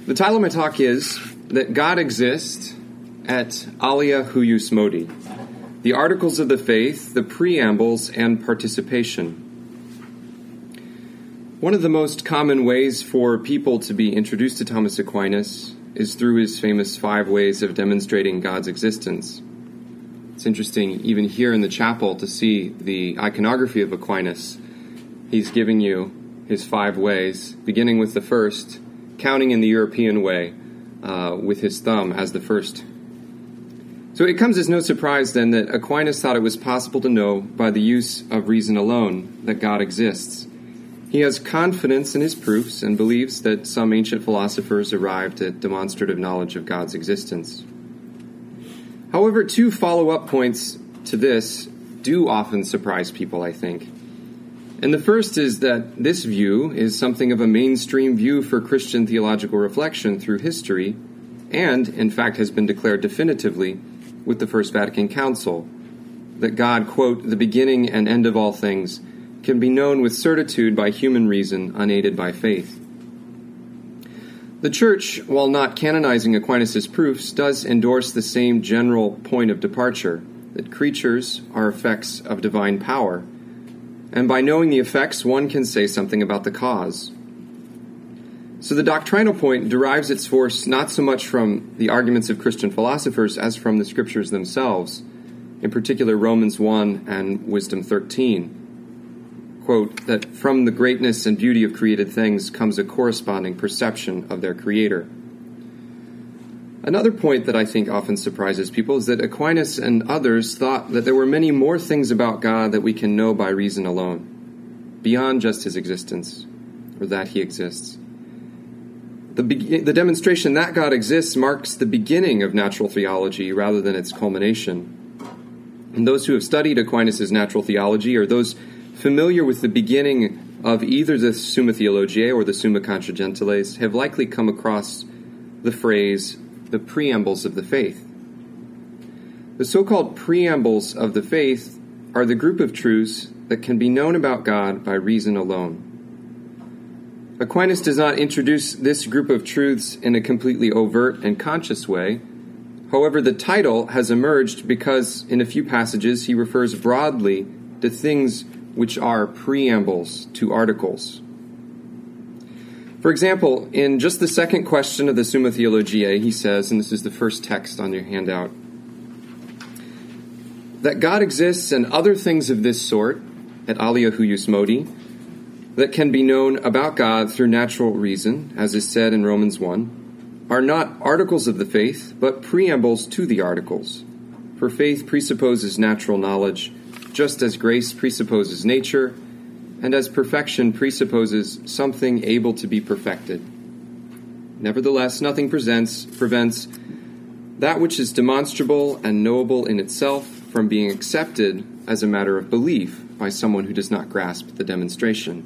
The title of my talk is that God exists at Alia Huius Modi, the Articles of the Faith, the Preambles, and Participation. One of the most common ways for people to be introduced to Thomas Aquinas is through his famous 5 ways of demonstrating God's existence. It's interesting, even here in the chapel, to see the iconography of Aquinas. He's giving you his 5 ways, beginning with the first, counting in the European way, with his thumb as the first. So it comes as no surprise, then, that Aquinas thought it was possible to know by the use of reason alone that God exists. He has confidence in his proofs and believes that some ancient philosophers arrived at demonstrative knowledge of God's existence. However, 2 follow-up points to this do often surprise people, I think. And the first is that this view is something of a mainstream view for Christian theological reflection through history, and, in fact, has been declared definitively with the First Vatican Council, that God, quote, the beginning and end of all things, can be known with certitude by human reason, unaided by faith. The Church, while not canonizing Aquinas' proofs, does endorse the same general point of departure, that creatures are effects of divine power, and by knowing the effects, one can say something about the cause. So the doctrinal point derives its force not so much from the arguments of Christian philosophers as from the Scriptures themselves, in particular Romans 1 and Wisdom 13. Quote, that from the greatness and beauty of created things comes a corresponding perception of their Creator. Another point that I think often surprises people is that Aquinas and others thought that there were many more things about God that we can know by reason alone, beyond just his existence, or that he exists. The demonstration that God exists marks the beginning of natural theology rather than its culmination. And those who have studied Aquinas' natural theology, or those familiar with the beginning of either the Summa Theologiae or the Summa Contra Gentiles, have likely come across the phrase, the preambles of the faith. The so-called preambles of the faith are the group of truths that can be known about God by reason alone. Aquinas does not introduce this group of truths in a completely overt and conscious way. However, the title has emerged because in a few passages he refers broadly to things which are preambles to articles. For example, in just the second question of the Summa Theologiae, he says, and this is the first text on your handout, that God exists and other things of this sort, at Alia Huius Modi, that can be known about God through natural reason, as is said in Romans 1, are not articles of the faith, but preambles to the articles. For faith presupposes natural knowledge, just as grace presupposes nature, and as perfection presupposes something able to be perfected. Nevertheless, nothing prevents that which is demonstrable and knowable in itself from being accepted as a matter of belief by someone who does not grasp the demonstration.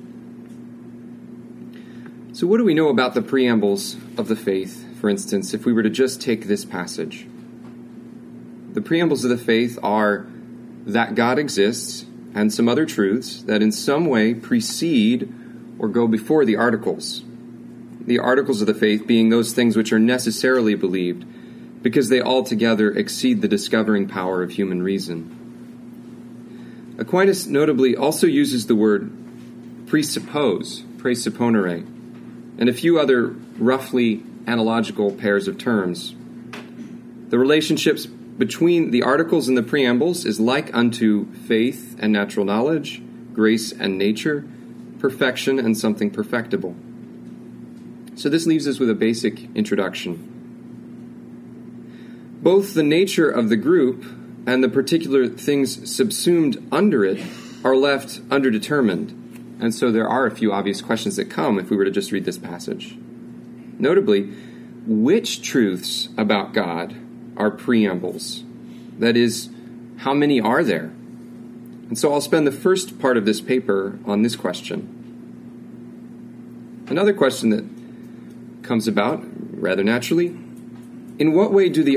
So what do we know about the preambles of the faith, for instance, if we were to just take this passage? The preambles of the faith are that God exists, and some other truths that in some way precede or go before the articles. The articles of the faith being those things which are necessarily believed, because they altogether exceed the discovering power of human reason. Aquinas notably also uses the word presuppose, presupponere, and a few other roughly analogical pairs of terms. The relationships between the articles and the preambles is like unto faith and natural knowledge, grace and nature, perfection and something perfectible. So this leaves us with a basic introduction. Both the nature of the group and the particular things subsumed under it are left underdetermined, and so there are a few obvious questions that come if we were to just read this passage. Notably, which truths about God are preambles? That is, how many are there? And so I'll spend the first part of this paper on this question. Another question that comes about rather naturally, in what way do the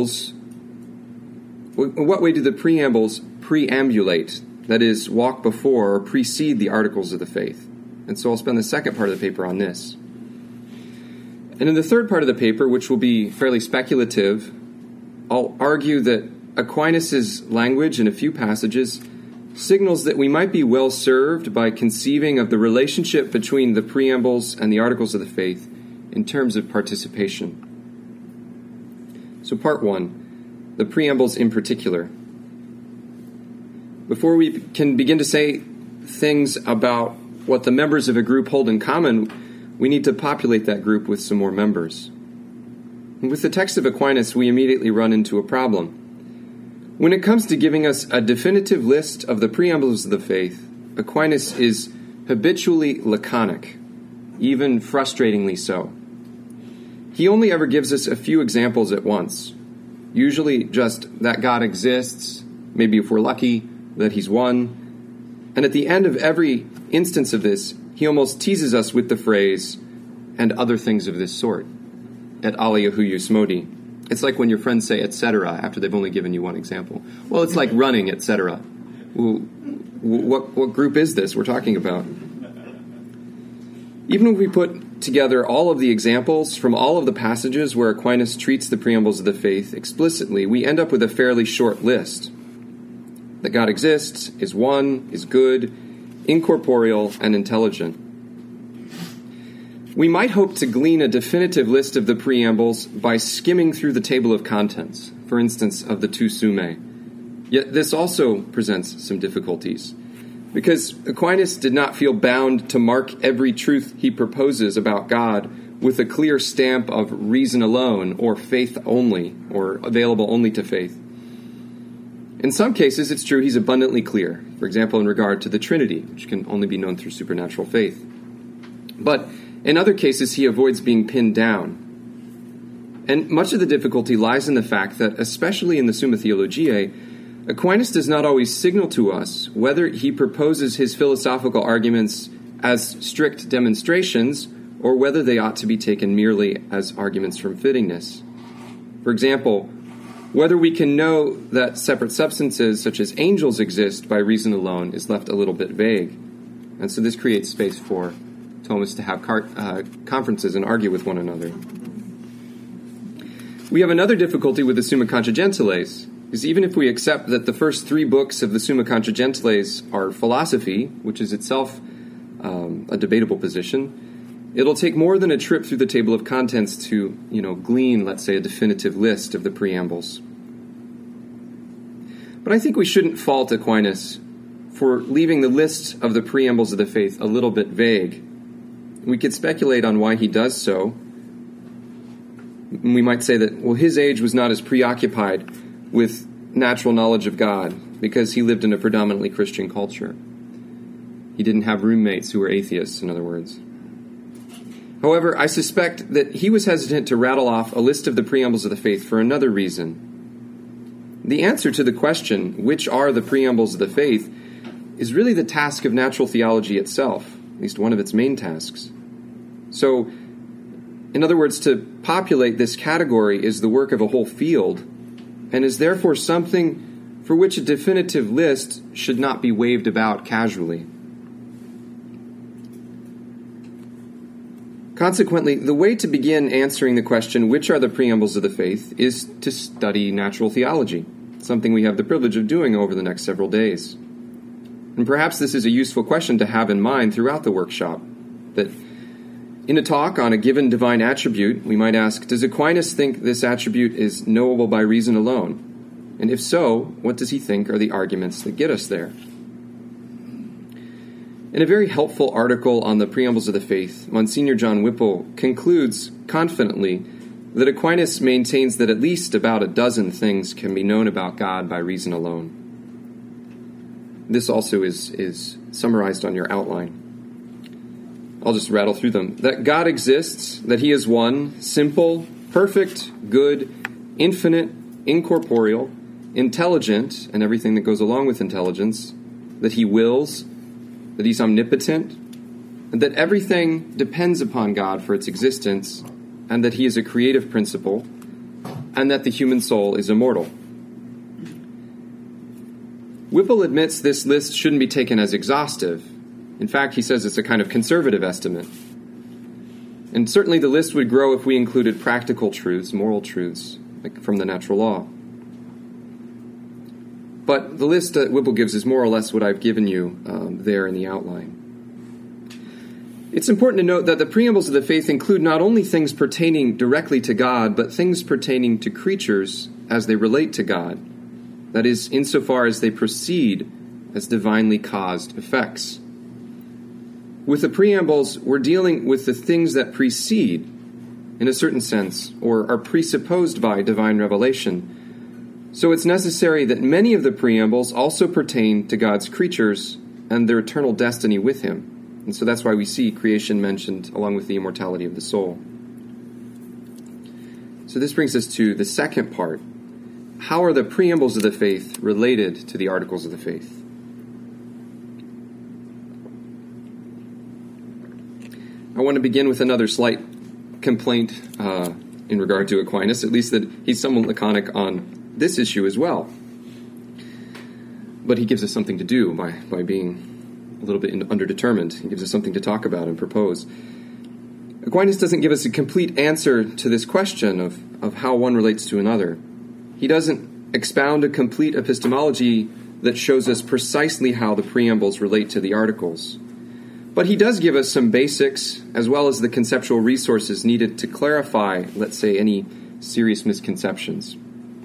preambles preambulate, that is, walk before or precede the articles of the faith? And so I'll spend the second part of the paper on this. And in the third part of the paper, which will be fairly speculative, I'll argue that Aquinas' language in a few passages signals that we might be well served by conceiving of the relationship between the preambles and the articles of the faith in terms of participation. So part one, the preambles in particular. Before we can begin to say things about what the members of a group hold in common, we need to populate that group with some more members. And with the text of Aquinas, we immediately run into a problem. When it comes to giving us a definitive list of the preambles of the faith, Aquinas is habitually laconic, even frustratingly so. He only ever gives us a few examples at once, usually just that God exists, maybe if we're lucky, that he's one, and at the end of every instance of this, he almost teases us with the phrase, and other things of this sort, et alia huius modi. It's like when your friends say, etc., after they've only given you one example. Well, it's like running, etc. Well, what group is this we're talking about? Even if we put together all of the examples from all of the passages where Aquinas treats the preambles of the faith explicitly, we end up with a fairly short list. That God exists, is one, is good, incorporeal, and intelligent. We might hope to glean a definitive list of the preambles by skimming through the table of contents, for instance, of the two Summae. Yet this also presents some difficulties, because Aquinas did not feel bound to mark every truth he proposes about God with a clear stamp of reason alone, or faith only, or available only to faith. In some cases, it's true he's abundantly clear, for example, in regard to the Trinity, which can only be known through supernatural faith. But in other cases, he avoids being pinned down. And much of the difficulty lies in the fact that, especially in the Summa Theologiae, Aquinas does not always signal to us whether he proposes his philosophical arguments as strict demonstrations or whether they ought to be taken merely as arguments from fittingness. For example, whether we can know that separate substances such as angels exist by reason alone is left a little bit vague. And so this creates space for Thomas to have conferences and argue with one another. We have another difficulty with the Summa Contra Gentiles, because even if we accept that the first three books of the Summa Contra Gentiles are philosophy, which is itself a debatable position, it'll take more than a trip through the table of contents to, glean, let's say, a definitive list of the preambles. But I think we shouldn't fault Aquinas for leaving the list of the preambles of the faith a little bit vague. We could speculate on why he does so. We might say that, his age was not as preoccupied with natural knowledge of God because he lived in a predominantly Christian culture. He didn't have roommates who were atheists, in other words. However, I suspect that he was hesitant to rattle off a list of the preambles of the faith for another reason. The answer to the question, which are the preambles of the faith, is really the task of natural theology itself, at least one of its main tasks. So, in other words, to populate this category is the work of a whole field, and is therefore something for which a definitive list should not be waved about casually. Consequently, the way to begin answering the question, which are the preambles of the faith, is to study natural theology, something we have the privilege of doing over the next several days. And perhaps this is a useful question to have in mind throughout the workshop, that in a talk on a given divine attribute, we might ask, does Aquinas think this attribute is knowable by reason alone? And if so, what does he think are the arguments that get us there? In a very helpful article on the preambles of the faith, Monsignor John Whipple concludes confidently that Aquinas maintains that at least about a dozen things can be known about God by reason alone. This also is summarized on your outline. I'll just rattle through them. That God exists, that he is one, simple, perfect, good, infinite, incorporeal, intelligent, and everything that goes along with intelligence, that he wills, that he's omnipotent, and that everything depends upon God for its existence, and that he is a creative principle, and that the human soul is immortal. Whipple admits this list shouldn't be taken as exhaustive. In fact, he says it's a kind of conservative estimate. And certainly the list would grow if we included practical truths, moral truths, like from the natural law. But the list that Whipple gives is more or less what I've given you there in the outline. It's important to note that the preambles of the faith include not only things pertaining directly to God, but things pertaining to creatures as they relate to God. That is, insofar as they proceed as divinely caused effects. With the preambles, we're dealing with the things that precede, in a certain sense, or are presupposed by divine revelation. So it's necessary that many of the preambles also pertain to God's creatures and their eternal destiny with Him. And so that's why we see creation mentioned along with the immortality of the soul. So this brings us to the second part. How are the preambles of the faith related to the articles of the faith? I want to begin with another slight complaint in regard to Aquinas, at least that he's somewhat laconic on this issue as well. But he gives us something to do by being a little bit underdetermined. He gives us something to talk about and propose. Aquinas doesn't give us a complete answer to this question of how one relates to another. He doesn't expound a complete epistemology that shows us precisely how the preambles relate to the articles. But he does give us some basics, as well as the conceptual resources needed to clarify, let's say, any serious misconceptions.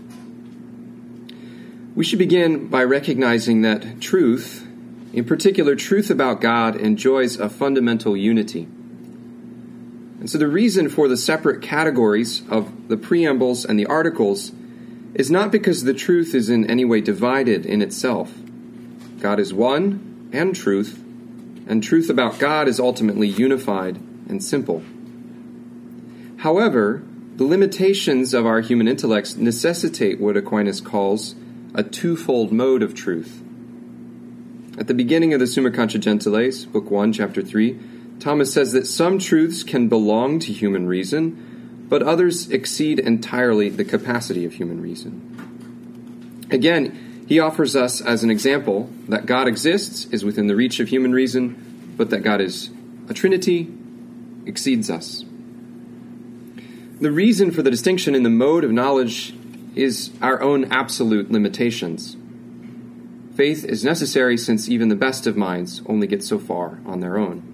We should begin by recognizing that truth, in particular truth about God, enjoys a fundamental unity. And so the reason for the separate categories of the preambles and the articles is not because the truth is in any way divided in itself. God is one and truth about God is ultimately unified and simple. However, the limitations of our human intellects necessitate what Aquinas calls a twofold mode of truth. At the beginning of the Summa Contra Gentiles, Book 1, Chapter 3, Thomas says that some truths can belong to human reason, but others exceed entirely the capacity of human reason. Again, he offers us as an example that God exists is within the reach of human reason, but that God is a Trinity exceeds us. The reason for the distinction in the mode of knowledge is our own absolute limitations. Faith is necessary since even the best of minds only get so far on their own.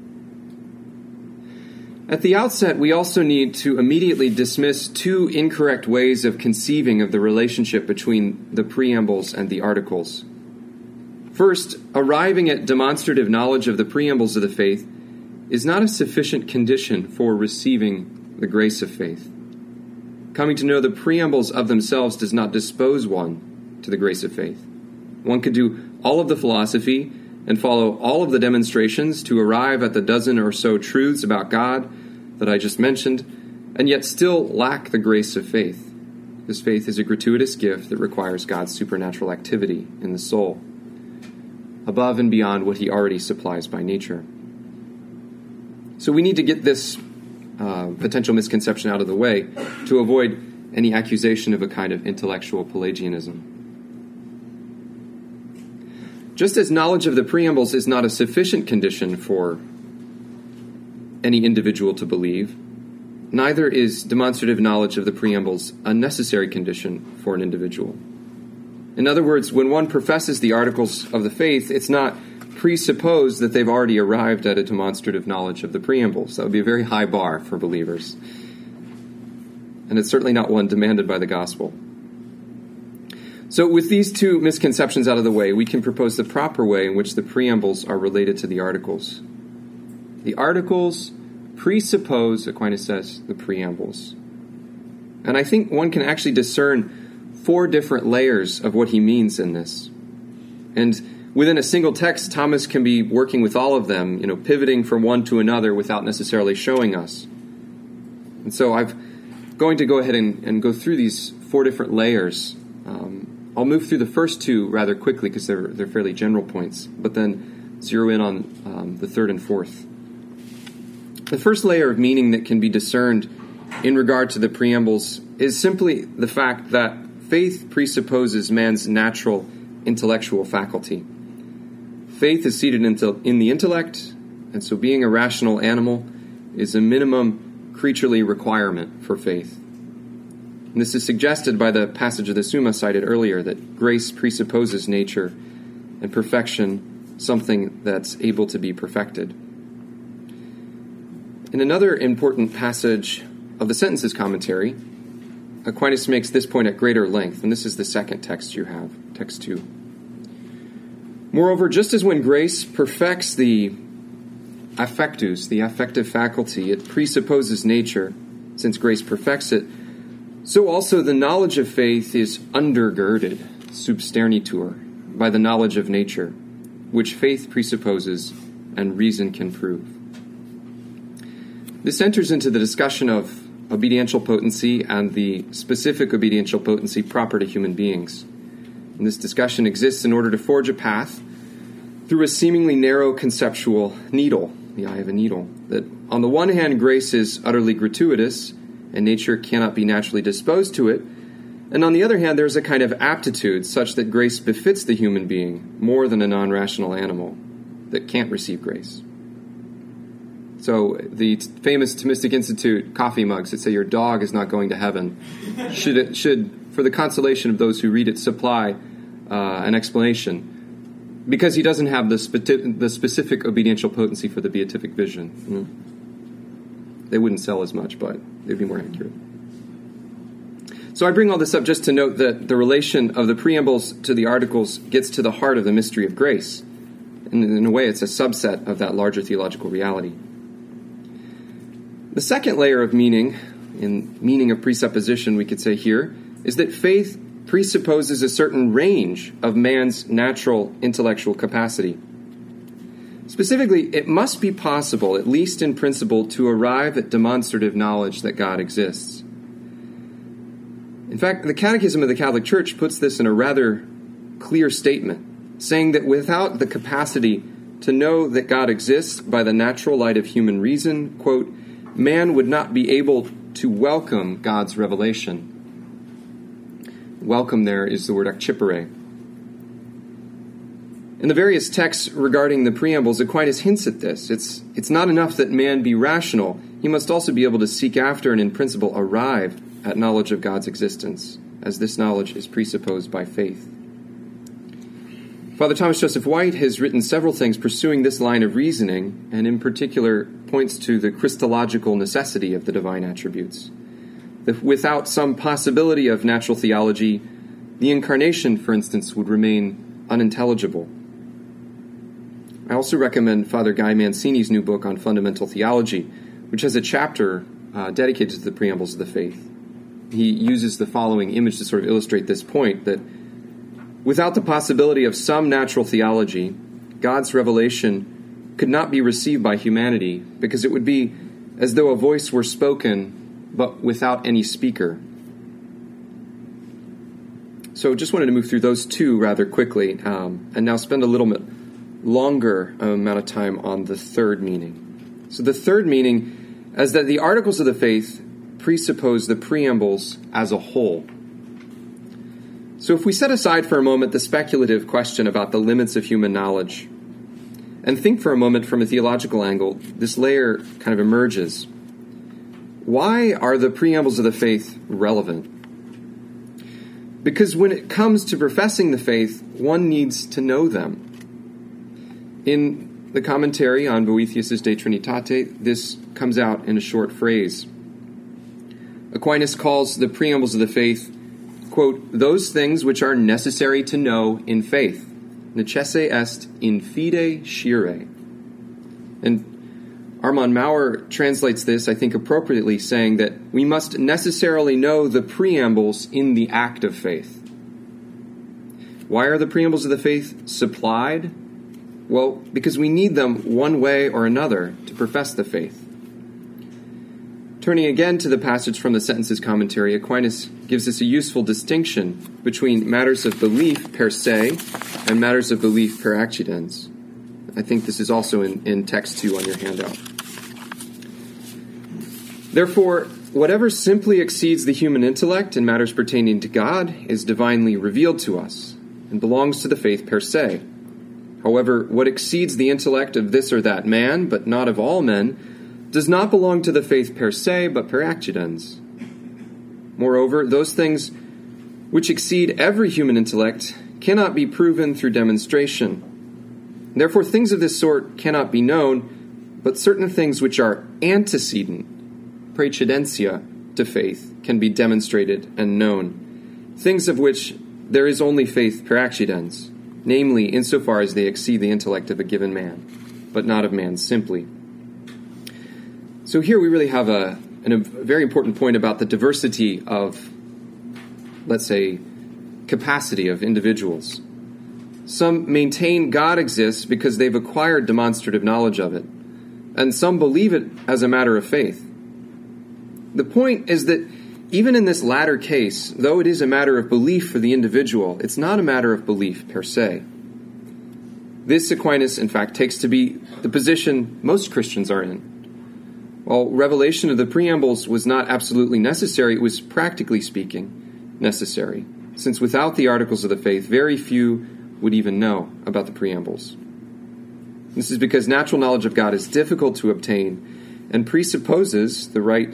At the outset, we also need to immediately dismiss two incorrect ways of conceiving of the relationship between the preambles and the articles. First, arriving at demonstrative knowledge of the preambles of the faith is not a sufficient condition for receiving the grace of faith. Coming to know the preambles of themselves does not dispose one to the grace of faith. One could do all of the philosophy and follow all of the demonstrations to arrive at the dozen or so truths about God that I just mentioned, and yet still lack the grace of faith. This faith is a gratuitous gift that requires God's supernatural activity in the soul, above and beyond what He already supplies by nature. So we need to get this potential misconception out of the way to avoid any accusation of a kind of intellectual Pelagianism. Just as knowledge of the preambles is not a sufficient condition for any individual to believe, neither is demonstrative knowledge of the preambles a necessary condition for an individual. In other words, when one professes the articles of the faith, it's not presupposed that they've already arrived at a demonstrative knowledge of the preambles. That would be a very high bar for believers. And it's certainly not one demanded by the gospel. So with these two misconceptions out of the way, we can propose the proper way in which the preambles are related to the articles. The articles presuppose, Aquinas says, the preambles. And I think one can actually discern 4 different layers of what he means in this. And within a single text, Thomas can be working with all of them, pivoting from one to another without necessarily showing us. And so I'm going to go ahead and go through these 4 different layers. I'll move through the first 2 rather quickly because they're fairly general points, but then zero in on the 3rd and 4th. The first layer of meaning that can be discerned in regard to the preambles is simply the fact that faith presupposes man's natural intellectual faculty. Faith is seated in the intellect, and so being a rational animal, is a minimum creaturely requirement for faith. And this is suggested by the passage of the Summa cited earlier, that grace presupposes nature and perfection, something that's able to be perfected. In another important passage of the Sentences commentary, Aquinas makes this point at greater length, and this is the second text you have, text 2. Moreover, just as when grace perfects the affectus, the affective faculty, it presupposes nature, since grace perfects it, so also the knowledge of faith is undergirded, substernitur, by the knowledge of nature, which faith presupposes and reason can prove. This enters into the discussion of obediential potency and the specific obediential potency proper to human beings. And this discussion exists in order to forge a path through a seemingly narrow conceptual needle, the eye of a needle, that on the one hand grace is utterly gratuitous and nature cannot be naturally disposed to it, and on the other hand there's a kind of aptitude such that grace befits the human being more than a non-rational animal that can't receive grace. So the famous Thomistic Institute coffee mugs that say your dog is not going to heaven should, for the consolation of those who read it, supply an explanation, because he doesn't have the specific obediential potency for the beatific vision. They wouldn't sell as much, but they'd be more accurate. So I bring all this up just to note that the relation of the preambles to the articles gets to the heart of the mystery of grace. And in a way, it's a subset of that larger theological reality. The second layer of meaning, in meaning of presupposition, we could say here, is that faith presupposes a certain range of man's natural intellectual capacity. Specifically, it must be possible, at least in principle, to arrive at demonstrative knowledge that God exists. In fact, the Catechism of the Catholic Church puts this in a rather clear statement, saying that without the capacity to know that God exists by the natural light of human reason, quote, man would not be able to welcome God's revelation. Welcome there is the word accepere. In the various texts regarding the preambles, Aquinas hints at this. It's not enough that man be rational. He must also be able to seek after and in principle arrive at knowledge of God's existence, as this knowledge is presupposed by faith. Father Thomas Joseph White has written several things pursuing this line of reasoning, and in particular points to the Christological necessity of the divine attributes. That without some possibility of natural theology, the incarnation, for instance, would remain unintelligible. I also recommend Father Guy Mancini's new book on fundamental theology, which has a chapter dedicated to the preambles of the faith. He uses the following image to sort of illustrate this point, that without the possibility of some natural theology, God's revelation could not be received by humanity, because it would be as though a voice were spoken, but without any speaker. So just wanted to move through those two rather quickly, and now spend a little bit longer amount of time on the third meaning. So the third meaning is that the articles of the faith presuppose the preambles as a whole. So if we set aside for a moment the speculative question about the limits of human knowledge, and think for a moment from a theological angle, this layer kind of emerges. Why are the preambles of the faith relevant? Because when it comes to professing the faith, one needs to know them. In the commentary on Boethius' De Trinitate, this comes out in a short phrase. Aquinas calls the preambles of the faith, quote, those things which are necessary to know in faith. Necesse est in fide scire. And Armand Maurer translates this, I think, appropriately, saying that we must necessarily know the preambles in the act of faith. Why are the preambles of the faith supplied? Well, because we need them one way or another to profess the faith. Turning again to the passage from the Sentences commentary, Aquinas gives us a useful distinction between matters of belief per se and matters of belief per accidens. I think this is also in text 2 on your handout. Therefore, whatever simply exceeds the human intellect in matters pertaining to God is divinely revealed to us and belongs to the faith per se. However, what exceeds the intellect of this or that man, but not of all men, does not belong to the faith per se, but per accidens. Moreover, those things which exceed every human intellect cannot be proven through demonstration. Therefore, things of this sort cannot be known, but certain things which are antecedent, praecedentia, to faith can be demonstrated and known, things of which there is only faith per accidens, namely, insofar as they exceed the intellect of a given man, but not of man simply. So here we really have a very important point about the diversity of, let's say, capacity of individuals. Some maintain God exists because they've acquired demonstrative knowledge of it, and some believe it as a matter of faith. The point is that even in this latter case, though it is a matter of belief for the individual, it's not a matter of belief per se. This, Aquinas, in fact, takes to be the position most Christians are in. While revelation of the preambles was not absolutely necessary, it was, practically speaking, necessary, since without the articles of the faith, very few would even know about the preambles. This is because natural knowledge of God is difficult to obtain and presupposes the right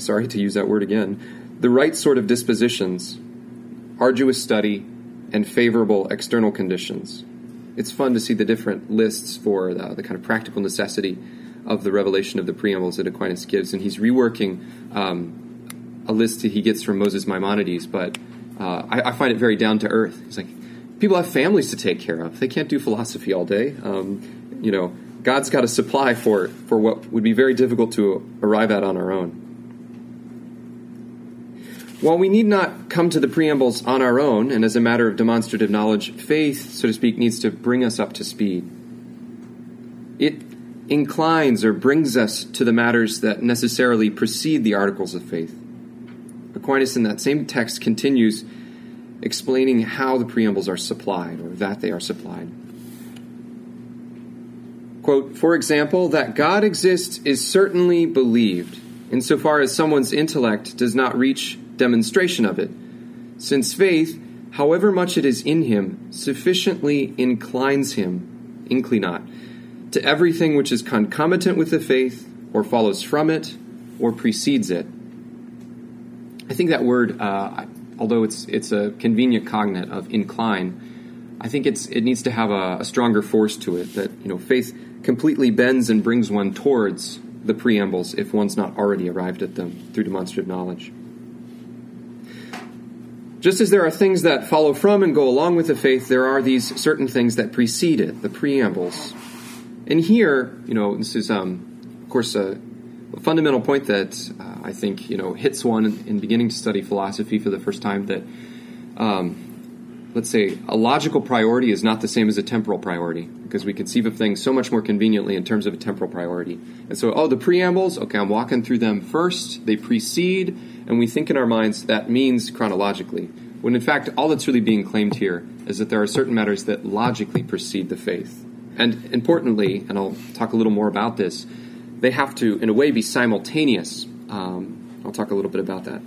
sort of dispositions, arduous study, and favorable external conditions. It's fun to see the different lists for the kind of practical necessity of the revelation of the preambles that Aquinas gives, and he's reworking a list that he gets from Moses Maimonides, but I find it very down to earth. It's like, people have families to take care of. They can't do philosophy all day. God's got to supply for what would be very difficult to arrive at on our own. While we need not come to the preambles on our own, and as a matter of demonstrative knowledge, faith, so to speak, needs to bring us up to speed. It inclines or brings us to the matters that necessarily precede the articles of faith. Aquinas in that same text continues explaining how the preambles are supplied, or that they are supplied. Quote, for example, that God exists is certainly believed, insofar as someone's intellect does not reach demonstration of it, since faith, however much it is in him, sufficiently inclines him, inclinat, to everything which is concomitant with the faith, or follows from it, or precedes it. I think that word, although it's a convenient cognate of incline, I think it needs to have a stronger force to it, that faith completely bends and brings one towards the preambles if one's not already arrived at them through demonstrative knowledge. Just as there are things that follow from and go along with the faith, there are these certain things that precede it, the preambles. And here, this is, of course, a fundamental point that I think, hits one in beginning to study philosophy for the first time, that, let's say, a logical priority is not the same as a temporal priority, because we conceive of things so much more conveniently in terms of a temporal priority. And so, the preambles, okay, I'm walking through them first, they precede, and we think in our minds that means chronologically, when in fact all that's really being claimed here is that there are certain matters that logically precede the faith. And importantly, and I'll talk a little more about this, they have to, in a way, be simultaneous. I'll talk a little bit about that.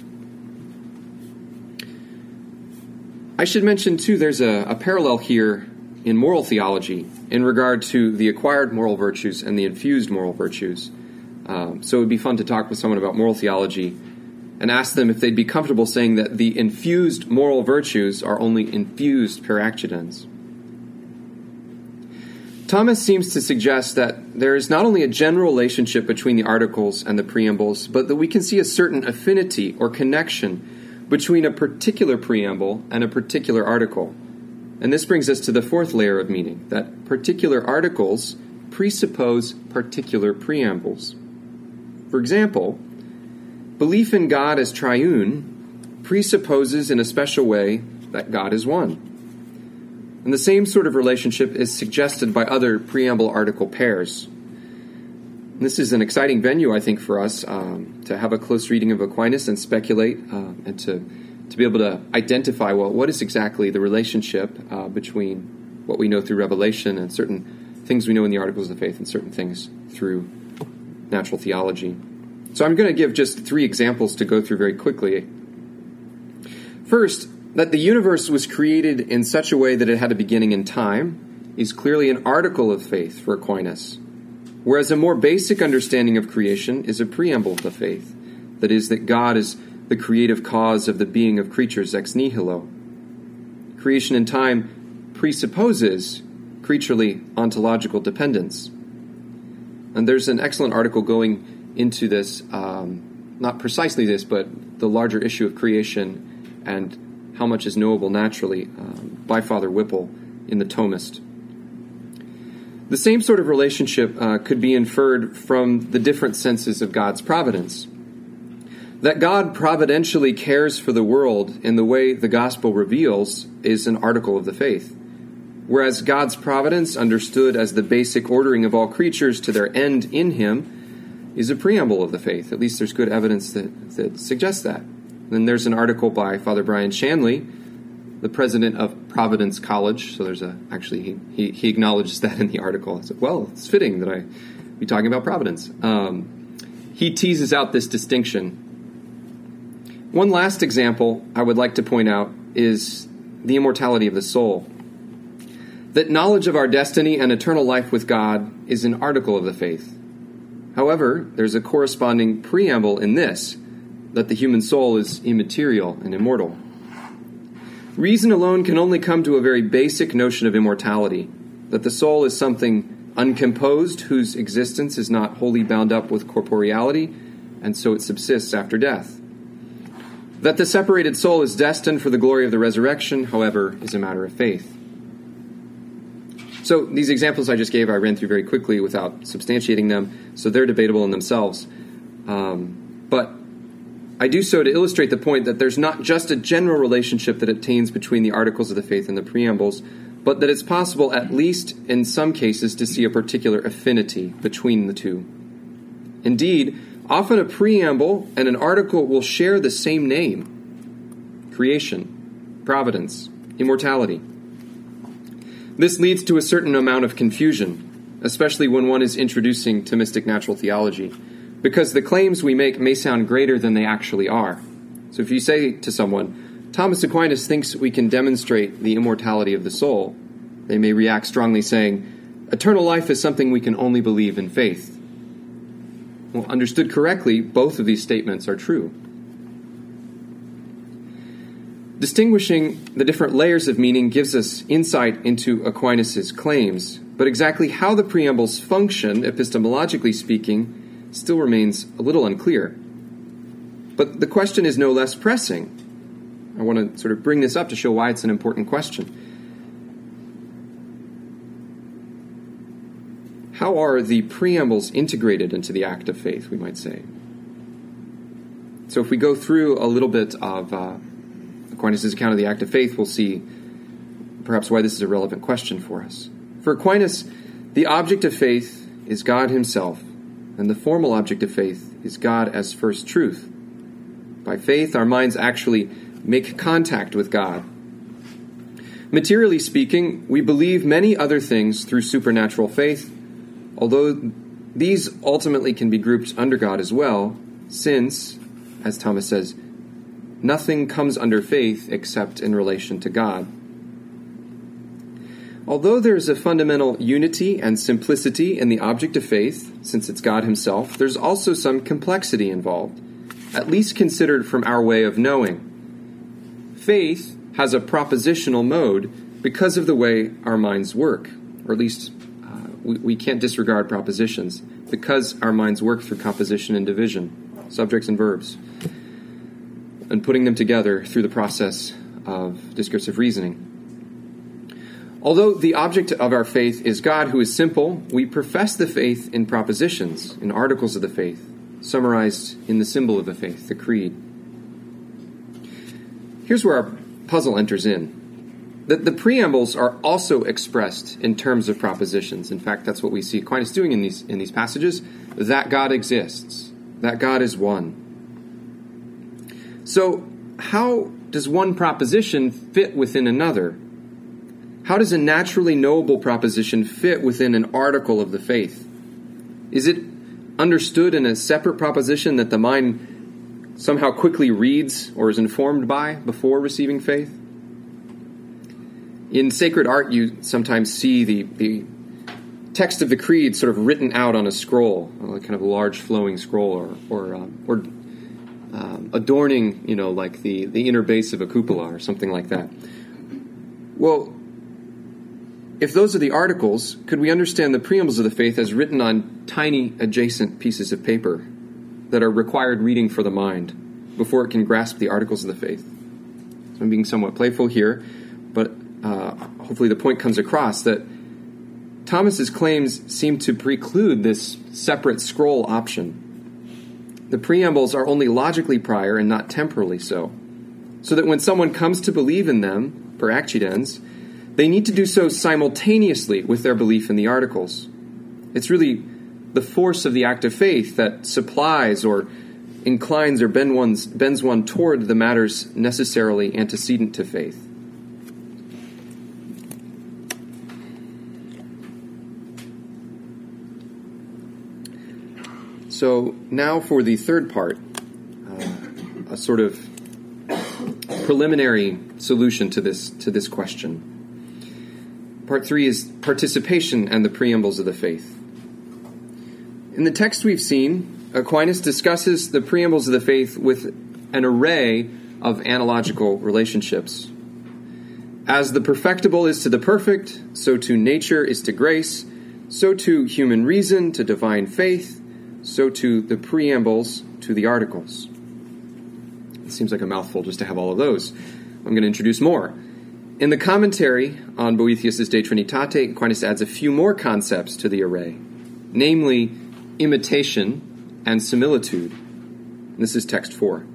I should mention, too, there's a parallel here in moral theology in regard to the acquired moral virtues and the infused moral virtues. So it would be fun to talk with someone about moral theology and ask them if they'd be comfortable saying that the infused moral virtues are only infused per accidens. Thomas seems to suggest that there is not only a general relationship between the articles and the preambles, but that we can see a certain affinity or connection between a particular preamble and a particular article. And this brings us to the fourth layer of meaning, that particular articles presuppose particular preambles. For example, belief in God as triune presupposes in a special way that God is one. And the same sort of relationship is suggested by other preamble-article pairs. And this is an exciting venue, I think, for us to have a close reading of Aquinas and speculate and to be able to identify, well, what is exactly the relationship between what we know through revelation and certain things we know in the articles of faith and certain things through natural theology. So I'm going to give just 3 examples to go through very quickly. First, that the universe was created in such a way that it had a beginning in time is clearly an article of faith for Aquinas. whereas a more basic understanding of creation is a preamble of the faith, that is, that God is the creative cause of the being of creatures ex nihilo. Creation in time presupposes creaturely ontological dependence. And there's an excellent article going into this, not precisely this, but the larger issue of creation and how much is knowable naturally, by Father Whipple in the Thomist. The same sort of relationship could be inferred from the different senses of God's providence. That God providentially cares for the world in the way the gospel reveals is an article of the faith, whereas God's providence, understood as the basic ordering of all creatures to their end in him, is a preamble of the faith. At least there's good evidence that suggests that. Then there's an article by Father Brian Shanley, the president of Providence College. So there's he acknowledges that in the article. I said, well, it's fitting that I be talking about Providence. He teases out this distinction. One last example I would like to point out is the immortality of the soul. That knowledge of our destiny and eternal life with God is an article of the faith. However, there's a corresponding preamble in this, that the human soul is immaterial and immortal. Reason alone can only come to a very basic notion of immortality, that the soul is something uncomposed whose existence is not wholly bound up with corporeality, and so it subsists after death. That the separated soul is destined for the glory of the resurrection, however, is a matter of faith. So these examples I just gave, I ran through very quickly without substantiating them, so they're debatable in themselves. But I do so to illustrate the point that there's not just a general relationship that obtains between the articles of the faith and the preambles, but that it's possible, at least in some cases, to see a particular affinity between the two. Indeed, often a preamble and an article will share the same name: creation, providence, immortality. This leads to a certain amount of confusion, especially when one is introducing Thomistic natural theology, because the claims we make may sound greater than they actually are. So if you say to someone, Thomas Aquinas thinks we can demonstrate the immortality of the soul, they may react strongly saying, eternal life is something we can only believe in faith. Well, understood correctly, both of these statements are true. Distinguishing the different layers of meaning gives us insight into Aquinas' claims, but exactly how the preambles function, epistemologically speaking, still remains a little unclear. But the question is no less pressing. I want to sort of bring this up to show why it's an important question. How are the preambles integrated into the act of faith, we might say? So if we go through a little bit of Aquinas' account of the act of faith, we'll see perhaps why this is a relevant question for us. For Aquinas, the object of faith is God himself, and the formal object of faith is God as first truth. By faith, our minds actually make contact with God. Materially speaking, we believe many other things through supernatural faith, although these ultimately can be grouped under God as well, since, as Thomas says, nothing comes under faith except in relation to God. Although there is a fundamental unity and simplicity in the object of faith, since it's God himself, there's also some complexity involved, at least considered from our way of knowing. Faith has a propositional mode because of the way our minds work, or at least we can't disregard propositions, because our minds work through composition and division, subjects and verbs, and putting them together through the process of discursive reasoning. Although the object of our faith is God, who is simple, we profess the faith in propositions, in articles of the faith, summarized in the symbol of the faith, the creed. Here's where our puzzle enters in. The preambles are also expressed in terms of propositions. In fact, that's what we see Aquinas doing in these passages, that God exists, that God is one. So, how does one proposition fit within another? How does a naturally knowable proposition fit within an article of the faith? Is it understood in a separate proposition that the mind somehow quickly reads or is informed by before receiving faith? In sacred art, you sometimes see the text of the creed sort of written out on a scroll, kind of a large flowing scroll, or adorning, like the inner base of a cupola or something like that. Well, if those are the articles, could we understand the preambles of the faith as written on tiny adjacent pieces of paper that are required reading for the mind before it can grasp the articles of the faith? So I'm being somewhat playful here, but hopefully the point comes across that Thomas's claims seem to preclude this separate scroll option. The preambles are only logically prior and not temporally so that when someone comes to believe in them, per accidens, they need to do so simultaneously with their belief in the articles. It's really the force of the act of faith that supplies or inclines or bends one toward the matters necessarily antecedent to faith. So now for the third part, a sort of preliminary solution to this question. Part 3 is participation and the preambles of the faith. In the text we've seen, Aquinas discusses the preambles of the faith with an array of analogical relationships. As the perfectible is to the perfect, so too nature is to grace, so too human reason to divine faith, so too the preambles to the articles. It seems like a mouthful just to have all of those. I'm going to introduce more. In the commentary on Boethius' De Trinitate, Aquinas adds a few more concepts to the array, namely imitation and similitude. This is text 4.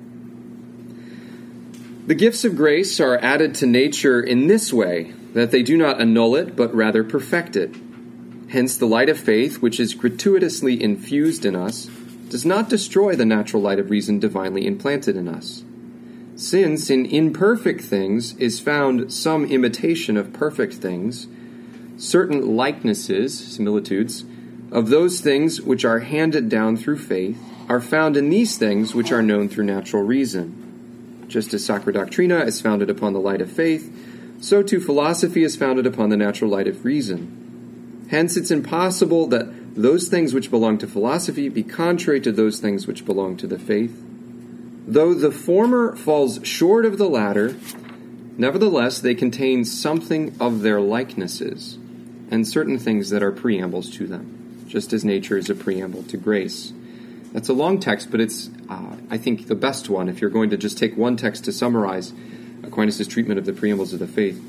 The gifts of grace are added to nature in this way, that they do not annul it, but rather perfect it. Hence, the light of faith, which is gratuitously infused in us, does not destroy the natural light of reason divinely implanted in us. Since in imperfect things is found some imitation of perfect things, certain likenesses, similitudes, of those things which are handed down through faith are found in these things which are known through natural reason. Just as Sacra Doctrina is founded upon the light of faith, so too philosophy is founded upon the natural light of reason. Hence it's impossible that those things which belong to philosophy be contrary to those things which belong to the faith. Though the former falls short of the latter, nevertheless they contain something of their likenesses, and certain things that are preambles to them, just as nature is a preamble to grace. That's a long text, but it's, I think, the best one if you're going to just take one text to summarize Aquinas' treatment of the preambles of the faith.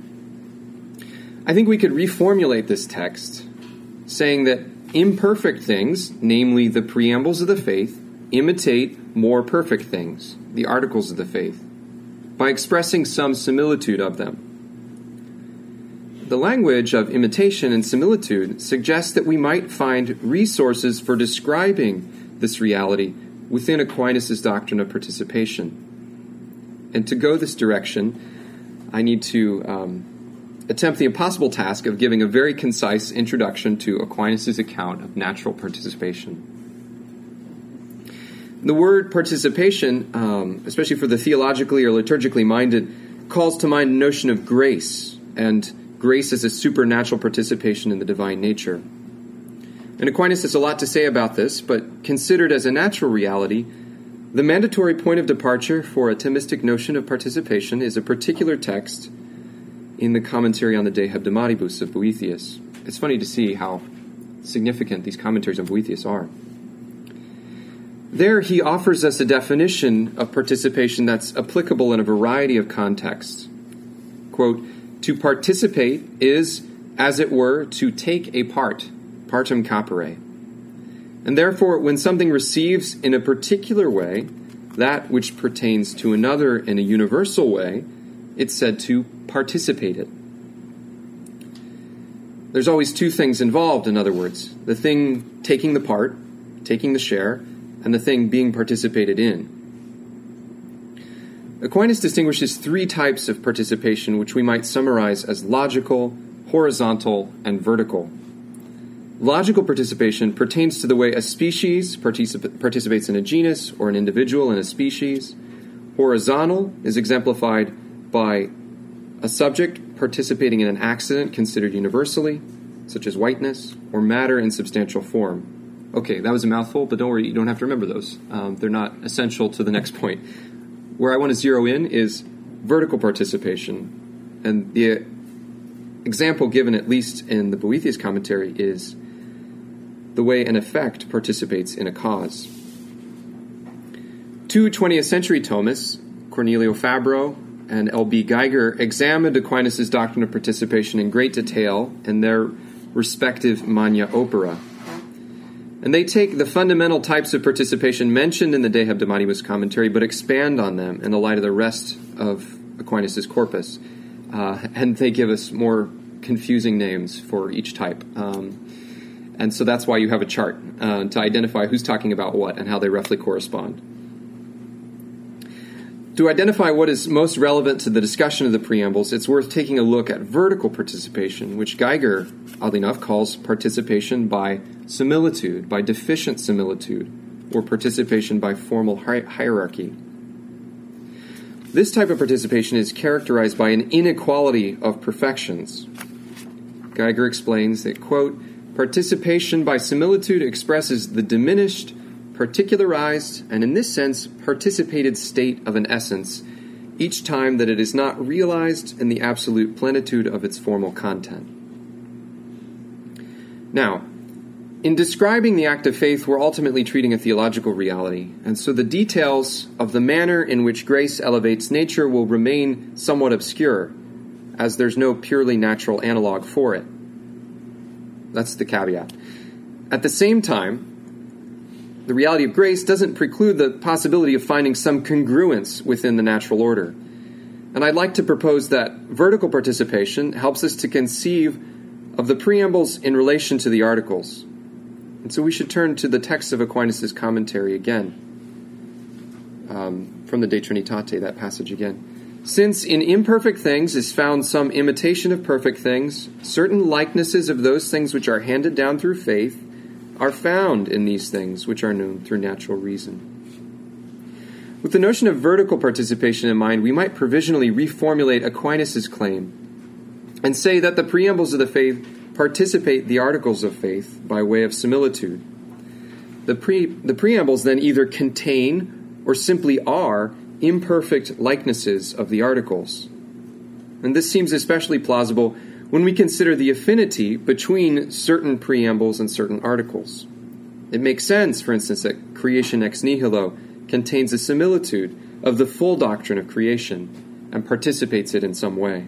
I think we could reformulate this text, saying that imperfect things, namely the preambles of the faith, imitate more perfect things, the articles of the faith, by expressing some similitude of them. The language of imitation and similitude suggests that we might find resources for describing this reality within Aquinas' doctrine of participation. And to go this direction, I need to attempt the impossible task of giving a very concise introduction to Aquinas' account of natural participation. The word participation, especially for the theologically or liturgically minded, calls to mind a notion of grace, and grace as a supernatural participation in the divine nature. And Aquinas has a lot to say about this, but considered as a natural reality, the mandatory point of departure for a Thomistic notion of participation is a particular text in the commentary on the De Hebdomadibus of Boethius. It's funny to see how significant these commentaries on Boethius are. There he offers us a definition of participation that's applicable in a variety of contexts. Quote, to participate is, as it were, to take a part, partem capere. And therefore, when something receives in a particular way that which pertains to another in a universal way, it's said to participate it. There's always two things involved, in other words, the thing taking the part, taking the share, and the thing being participated in. Aquinas distinguishes three types of participation, which we might summarize as logical, horizontal, and vertical. Logical participation pertains to the way a species participates in a genus or an individual in a species. Horizontal is exemplified by a subject participating in an accident considered universally. such as whiteness, or matter in substantial form. Okay, that was a mouthful, but don't worry, you don't have to remember those. They're not essential to the next point. Where I want to zero in is vertical participation. And the example given, at least in the Boethius commentary, is the way an effect participates in a cause. Two 20th century Thomists, Cornelio Fabro and L.B. Geiger, examined Aquinas' doctrine of participation in great detail in their respective Magna Opera. And they take the fundamental types of participation mentioned in the De Hebdomadimus commentary, but expand on them in the light of the rest of Aquinas' corpus. And they give us more confusing names for each type. And so that's why you have a chart to identify who's talking about what and how they roughly correspond. To identify what is most relevant to the discussion of the preambles, it's worth taking a look at vertical participation, which Geiger, oddly enough, calls participation by similitude, by deficient similitude, or participation by formal hierarchy. This type of participation is characterized by an inequality of perfections. Geiger explains that, quote, participation by similitude expresses the diminished, particularized, and in this sense, participated state of an essence, each time that it is not realized in the absolute plenitude of its formal content. Now, in describing the act of faith, we're ultimately treating a theological reality, and so the details of the manner in which grace elevates nature will remain somewhat obscure, as there's no purely natural analog for it. That's the caveat. At the same time, the reality of grace doesn't preclude the possibility of finding some congruence within the natural order. And I'd like to propose that vertical participation helps us to conceive of the preambles in relation to the articles. And so we should turn to the text of Aquinas' commentary again, from the De Trinitate, that passage again. Since in imperfect things is found some imitation of perfect things, certain likenesses of those things which are handed down through faith are found in these things which are known through natural reason. With the notion of vertical participation in mind, we might provisionally reformulate Aquinas' claim and say that the preambles of the faith participate the articles of faith by way of similitude. The preambles then either contain or simply are imperfect likenesses of the articles. And this seems especially plausible when we consider the affinity between certain preambles and certain articles. It makes sense, for instance, that creation ex nihilo contains a similitude of the full doctrine of creation and participates it in some way.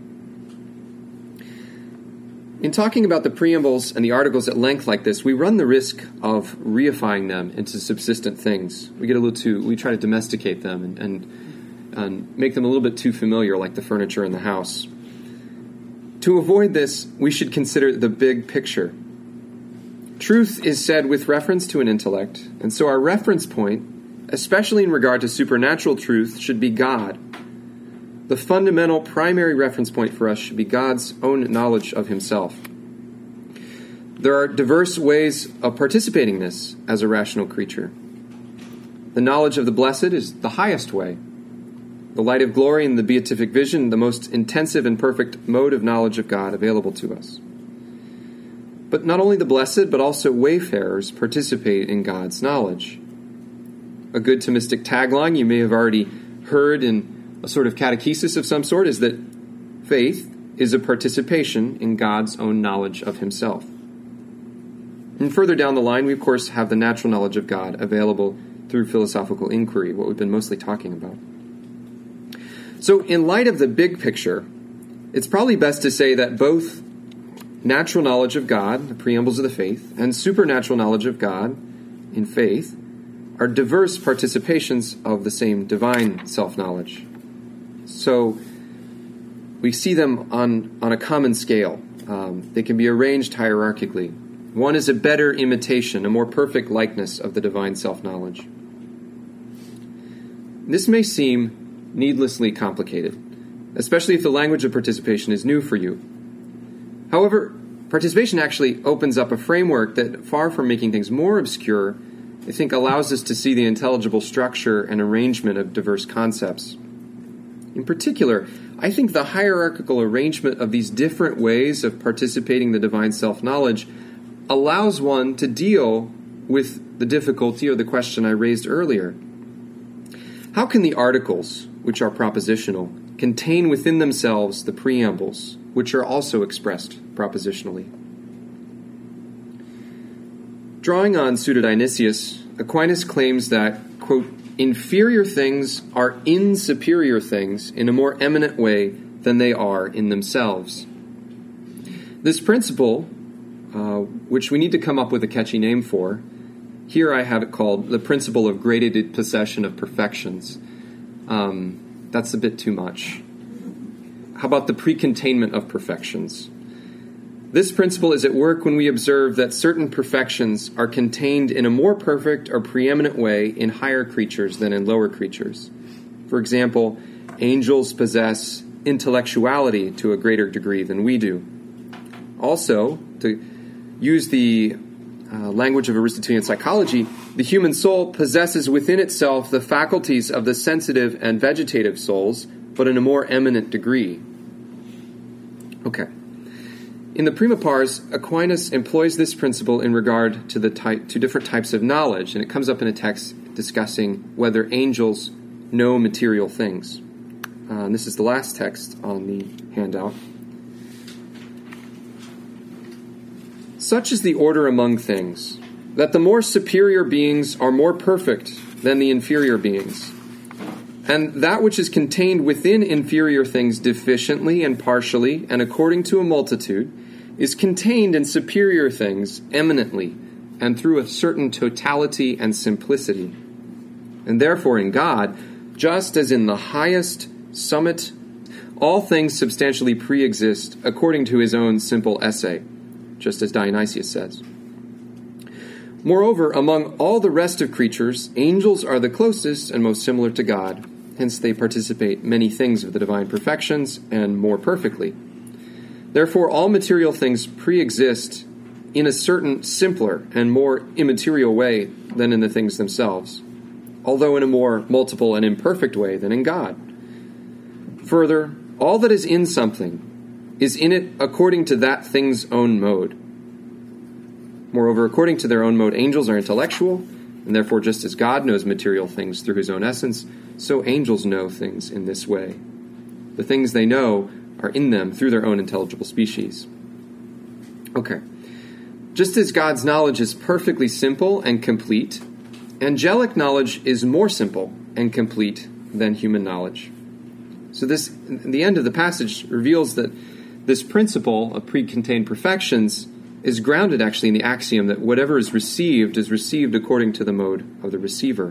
In talking about the preambles and the articles at length like this, we run the risk of reifying them into subsistent things. We try to domesticate them and make them a little bit too familiar, like the furniture in the house. To avoid this, we should consider the big picture. Truth is said with reference to an intellect, and so our reference point, especially in regard to supernatural truth, should be God. The fundamental primary reference point for us should be God's own knowledge of himself. There are diverse ways of participating this as a rational creature. The knowledge of the blessed is the highest way. The light of glory and the beatific vision, the most intensive and perfect mode of knowledge of God available to us. But not only the blessed, but also wayfarers participate in God's knowledge. A good Thomistic tagline you may have already heard in a sort of catechesis of some sort is that faith is a participation in God's own knowledge of himself. And further down the line, we of course have the natural knowledge of God available through philosophical inquiry, what we've been mostly talking about. So in light of the big picture, it's probably best to say that both natural knowledge of God, the preambles of the faith, and supernatural knowledge of God in faith are diverse participations of the same divine self-knowledge. So we see them on a common scale. They can be arranged hierarchically. One is a better imitation, a more perfect likeness of the divine self-knowledge. This may seem needlessly complicated, especially if the language of participation is new for you. However, participation actually opens up a framework that, far from making things more obscure, I think allows us to see the intelligible structure and arrangement of diverse concepts. In particular, I think the hierarchical arrangement of these different ways of participating in the divine self-knowledge allows one to deal with the difficulty or the question I raised earlier. How can the articles, which are propositional, contain within themselves the preambles, which are also expressed propositionally? Drawing on Pseudo-Dionysius, Aquinas claims that, quote, inferior things are in superior things in a more eminent way than they are in themselves. This principle, which we need to come up with a catchy name for, here I have it called the principle of gradated possession of perfections. That's a bit too much. How about the precontainment of perfections? This principle is at work when we observe that certain perfections are contained in a more perfect or preeminent way in higher creatures than in lower creatures. For example, angels possess intellectuality to a greater degree than we do. Also, to use the language of Aristotelian psychology, the human soul possesses within itself the faculties of the sensitive and vegetative souls, but in a more eminent degree. Okay. In the Prima Pars, Aquinas employs this principle in regard to to different types of knowledge, and it comes up in a text discussing whether angels know material things. And this is the last text on the handout. Such is the order among things, that the more superior beings are more perfect than the inferior beings, and that which is contained within inferior things deficiently and partially and according to a multitude is contained in superior things eminently and through a certain totality and simplicity. And therefore in God, just as in the highest summit, all things substantially pre-exist according to his own simple essay, just as Dionysius says. Moreover, among all the rest of creatures, angels are the closest and most similar to God. Hence they participate many things of the divine perfections and more perfectly. Therefore, all material things pre-exist in a certain simpler and more immaterial way than in the things themselves, although in a more multiple and imperfect way than in God. Further, all that is in something is in it according to that thing's own mode. Moreover, according to their own mode, angels are intellectual, and therefore just as God knows material things through his own essence, so angels know things in this way. The things they know are in them through their own intelligible species. Okay. Just as God's knowledge is perfectly simple and complete, angelic knowledge is more simple and complete than human knowledge. So this, the end of the passage reveals that this principle of pre-contained perfections is grounded actually in the axiom that whatever is received according to the mode of the receiver.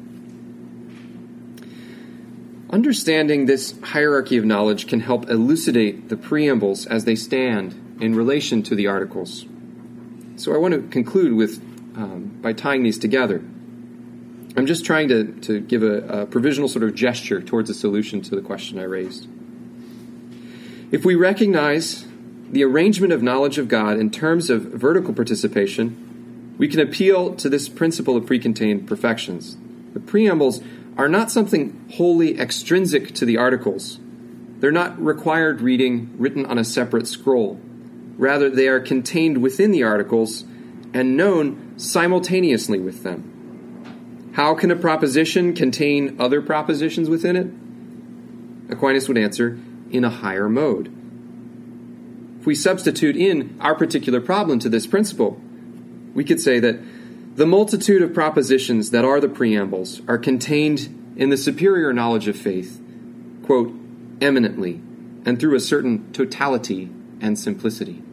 Understanding this hierarchy of knowledge can help elucidate the preambles as they stand in relation to the articles. So I want to conclude with by tying these together. I'm just trying to give a provisional sort of gesture towards a solution to the question I raised. If we recognize the arrangement of knowledge of God in terms of vertical participation, we can appeal to this principle of precontained perfections. The preambles are not something wholly extrinsic to the articles. They're not required reading written on a separate scroll. Rather, they are contained within the articles and known simultaneously with them. How can a proposition contain other propositions within it? Aquinas would answer, in a higher mode. If we substitute in our particular problem to this principle, we could say that the multitude of propositions that are the preambles are contained in the superior knowledge of faith, quote, eminently, and through a certain totality and simplicity.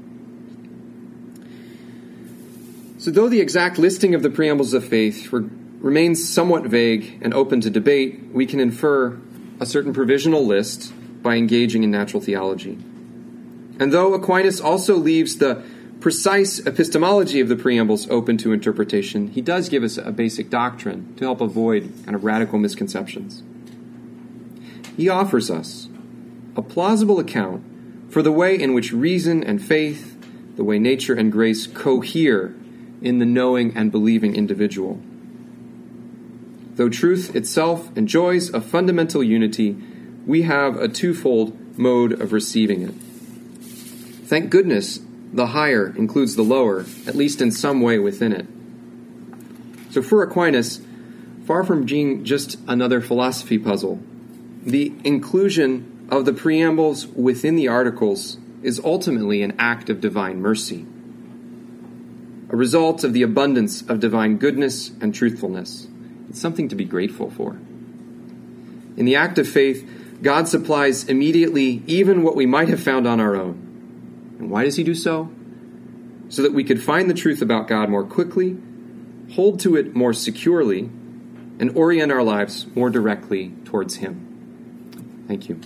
So though the exact listing of the preambles of faith remains somewhat vague and open to debate, we can infer a certain provisional list by engaging in natural theology. And though Aquinas also leaves the precise epistemology of the preambles open to interpretation, he does give us a basic doctrine to help avoid kind of radical misconceptions. He offers us a plausible account for the way in which reason and faith, the way nature and grace cohere in the knowing and believing individual. Though truth itself enjoys a fundamental unity, we have a twofold mode of receiving it. Thank goodness the higher includes the lower, at least in some way within it. So for Aquinas, far from being just another philosophy puzzle, the inclusion of the preambles within the articles is ultimately an act of divine mercy, a result of the abundance of divine goodness and truthfulness. It's something to be grateful for. In the act of faith, God supplies immediately even what we might have found on our own. And why does he do so? So that we could find the truth about God more quickly, hold to it more securely, and orient our lives more directly towards him. Thank you.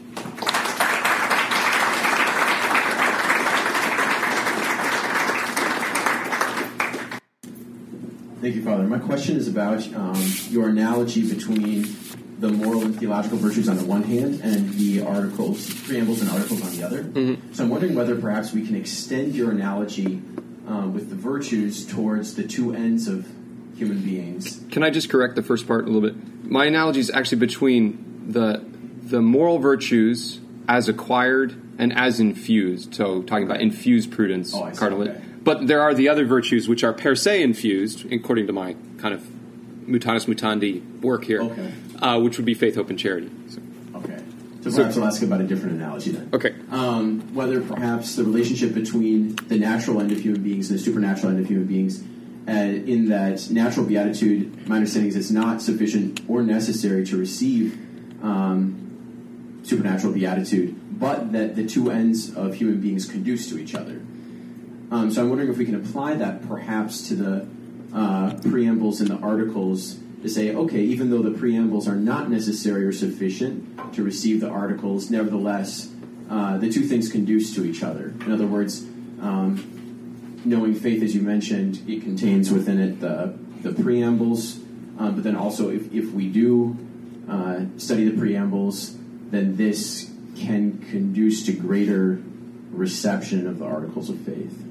Thank you, Father. My question is about your analogy between the moral and theological virtues on the one hand and the articles, preambles and articles on the other. Mm-hmm. So I'm wondering whether perhaps we can extend your analogy with the virtues towards the two ends of human beings. Can I just correct the first part a little bit? My analogy is actually between the moral virtues as acquired and as infused. So talking about infused prudence, Cardinal. Okay. But there are the other virtues which are per se infused, according to my kind of mutatis mutandi work here, which would be faith, hope, and charity. Okay. So perhaps I'll ask about a different analogy then. Okay. Whether perhaps the relationship between the natural end of human beings and the supernatural end of human beings, in that natural beatitude, my understanding is it's not sufficient or necessary to receive supernatural beatitude, but that the two ends of human beings conduce to each other. So I'm wondering if we can apply that perhaps to the preambles and the articles to say, okay, even though the preambles are not necessary or sufficient to receive the articles, nevertheless, the two things conduce to each other. In other words, knowing faith, as you mentioned, it contains within it the preambles, but then also if we do study the preambles, then this can conduce to greater reception of the articles of faith.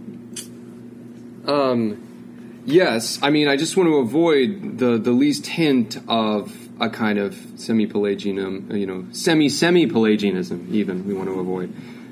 Yes, I mean, I just want to avoid the least hint of a kind of semi-Pelagianism, semi-Pelagianism even, we want to avoid.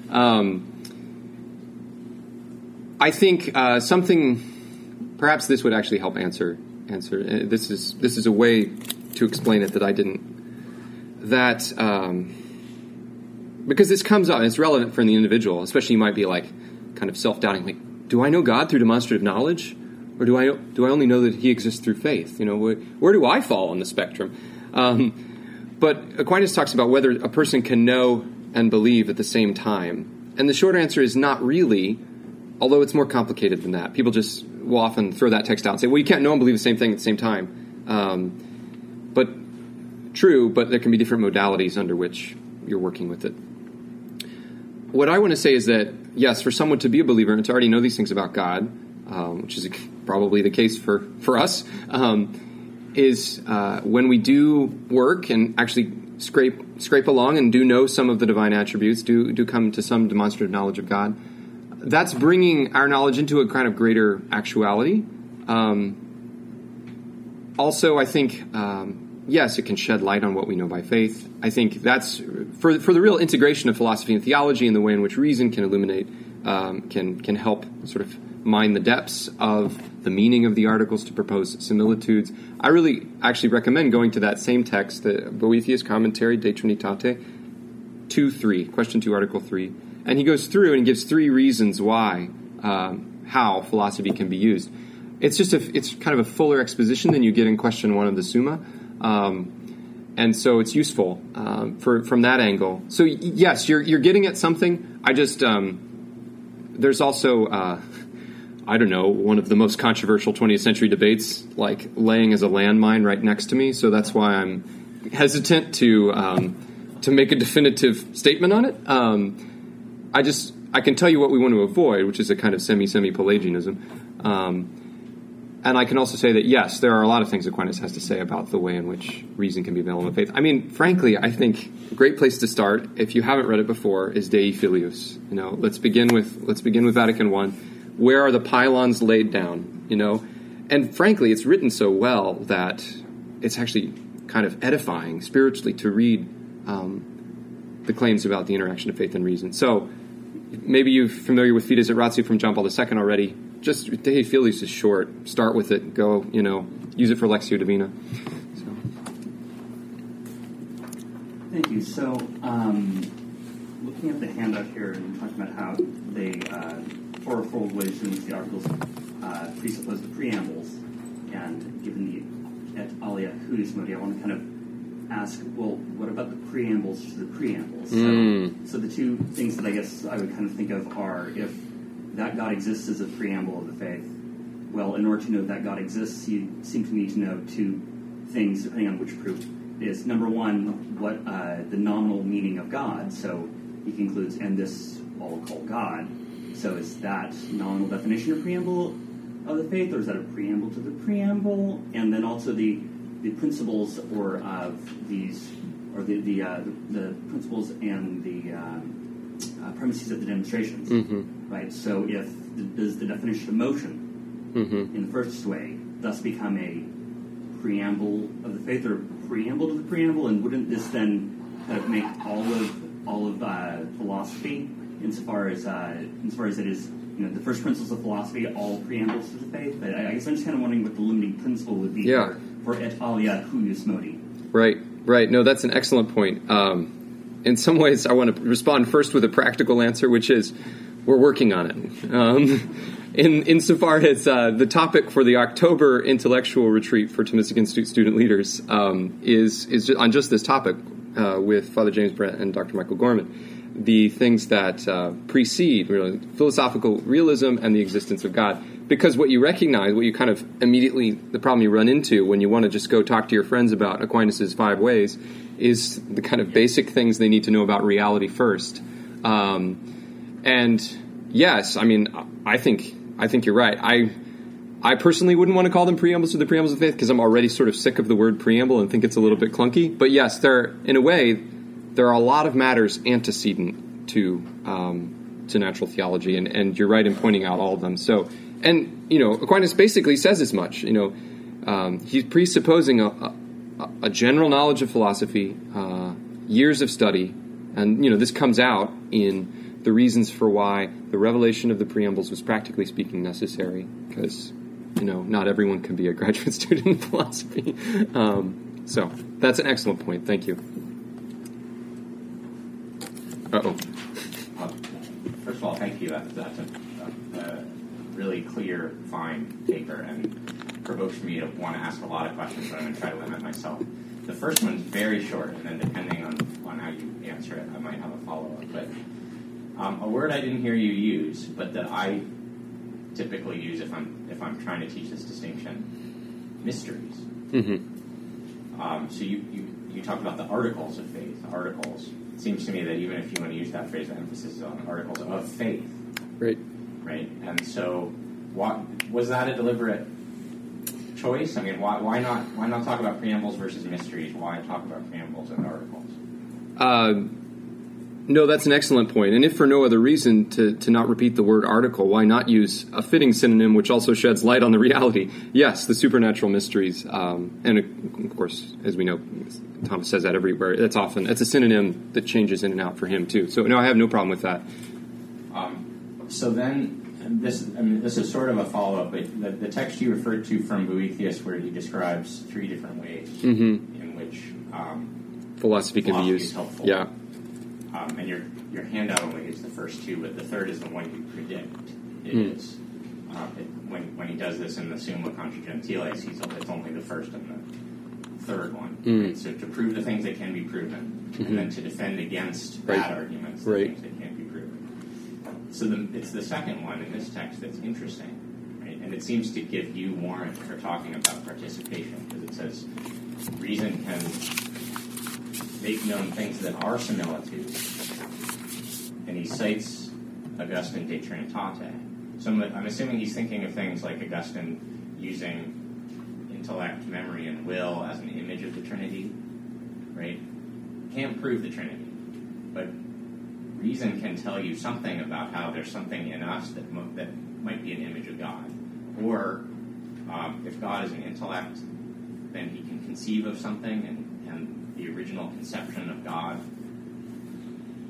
I think something, perhaps this would actually help answer. This is a way to explain it that I didn't. That, because this comes up, and it's relevant for the individual, especially you might be like kind of self-doubting, like, do I know God through demonstrative knowledge? Or do I only know that he exists through faith? Where do I fall on the spectrum? But Aquinas talks about whether a person can know and believe at the same time. And the short answer is not really, although it's more complicated than that. People just will often throw that text out and say, well, you can't know and believe the same thing at the same time. But true, but there can be different modalities under which you're working with it. What I want to say is that, yes, for someone to be a believer and to already know these things about God, which is probably the case for us, is when we do work and actually scrape along and do know some of the divine attributes, do come to some demonstrative knowledge of God, that's bringing our knowledge into a kind of greater actuality. Also, I think, yes, it can shed light on what we know by faith. I think that's, for the real integration of philosophy and theology and the way in which reason can illuminate, can help sort of mine the depths of the meaning of the articles to propose similitudes. I really actually recommend going to that same text, the Boethius Commentary, De Trinitate, 2:3, question 2, article 3. And he goes through and gives 3 reasons why, how philosophy can be used. It's just it's kind of a fuller exposition than you get in question 1 of the Summa. And so it's useful from that angle. So yes, you're getting at something. I just there's also I don't know, one of the most controversial 20th century debates, like laying as a landmine right next to me. So that's why I'm hesitant to make a definitive statement on it. I can tell you what we want to avoid, which is a kind of semi-Pelagianism. And I can also say that, yes, there are a lot of things Aquinas has to say about the way in which reason can be available in faith. I mean, frankly, I think a great place to start, if you haven't read it before, is Dei Filius. Let's begin with Vatican I. Where are the pylons laid down? And frankly, it's written so well that it's actually kind of edifying spiritually to read the claims about the interaction of faith and reason. So maybe you're familiar with Fides et Ratio from John Paul II already. Just Dei Filius is short. Start with it. Go, use it for Lectio Divina. So. Thank you. So, looking at the handout here and talking about how they fourfold ways in which the articles presuppose the preambles, and given the et alia huius modi, I want to kind of ask, well, what about the preambles to the preambles? So the two things that I guess I would kind of think of are, if that God exists as a preamble of the faith, well, in order to know that God exists, you seem to need to know two things, depending on which proof is. Number one, what the nominal meaning of God. So he concludes, and this all call God. So is that nominal definition a preamble of the faith, or is that a preamble to the preamble? And then also the principles or of these, or the principles and the premises of the demonstrations, right? So if does the definition of motion in the first way thus become a preamble of the faith, or preamble to the preamble, and wouldn't this then kind of make all of philosophy, insofar as it is, the first principles of philosophy, all preambles to the faith? But I guess I'm just kind of wondering what the limiting principle would be for et alia huius modi. Right. No, that's an excellent point. In some ways, I want to respond first with a practical answer, which is we're working on it. Insofar as the topic for the October intellectual retreat for Thomistic Institute student leaders is on just this topic with Father James Brent and Dr. Michael Gorman, the things that precede philosophical realism and the existence of God. Because what you recognize, what you kind of immediately, the problem you run into when you want to just go talk to your friends about Aquinas' 5 ways is the kind of basic things they need to know about reality first. And yes, I mean, I think you're right. I personally wouldn't want to call them preambles to the preambles of faith because I'm already sort of sick of the word preamble and think it's a little bit clunky. But yes, in a way, there are a lot of matters antecedent to natural theology, and you're right in pointing out all of them. So, and Aquinas basically says as much. He's presupposing a general knowledge of philosophy, years of study, and this comes out in the reasons for why the revelation of the preambles was practically speaking necessary, because not everyone can be a graduate student in philosophy. So that's an excellent point. Thank you. First of all, thank you. That's a really clear, fine paper, and provokes me to want to ask a lot of questions, but I'm going to try to limit myself. The first one's very short, and then depending on how you answer it, I might have a follow-up. But a word I didn't hear you use, but that I typically use if I'm trying to teach this distinction: mysteries. So you talked about the articles of faith. Articles. It seems to me that even if you want to use that phrase, the emphasis is on articles of faith. Right. And so, was that a deliberate choice? I mean, why not talk about preambles versus mysteries? Why talk about preambles and articles? No, that's an excellent point. And if for no other reason to not repeat the word article, why not use a fitting synonym which also sheds light on the reality? Yes, the supernatural mysteries. And of course, as we know, Thomas says that everywhere. It's a synonym that changes in and out for him too. So no, I have no problem with that. So then, this is sort of a follow-up, but the text you referred to from Boethius, where he describes 3 different ways in which philosophy can be used. Is helpful. Yeah. And your handout only is the first 2, but the third is the one you predict. It is when he does this in the Summa Contra Gentiles, it's only the first and the third one. Right? So to prove the things that can be proven, and then to defend against bad arguments, the things that can't be proven. So it's the second one in this text that's interesting, right? And it seems to give you warrant for talking about participation, because it says reason can make known things that are similitudes. And he cites Augustine De Trinitate. So I'm assuming he's thinking of things like Augustine using intellect, memory, and will as an image of the Trinity, right? Can't prove the Trinity, but reason can tell you something about how there's something in us that might be an image of God. Or if God is an intellect, then he can conceive of something, and the original conception of God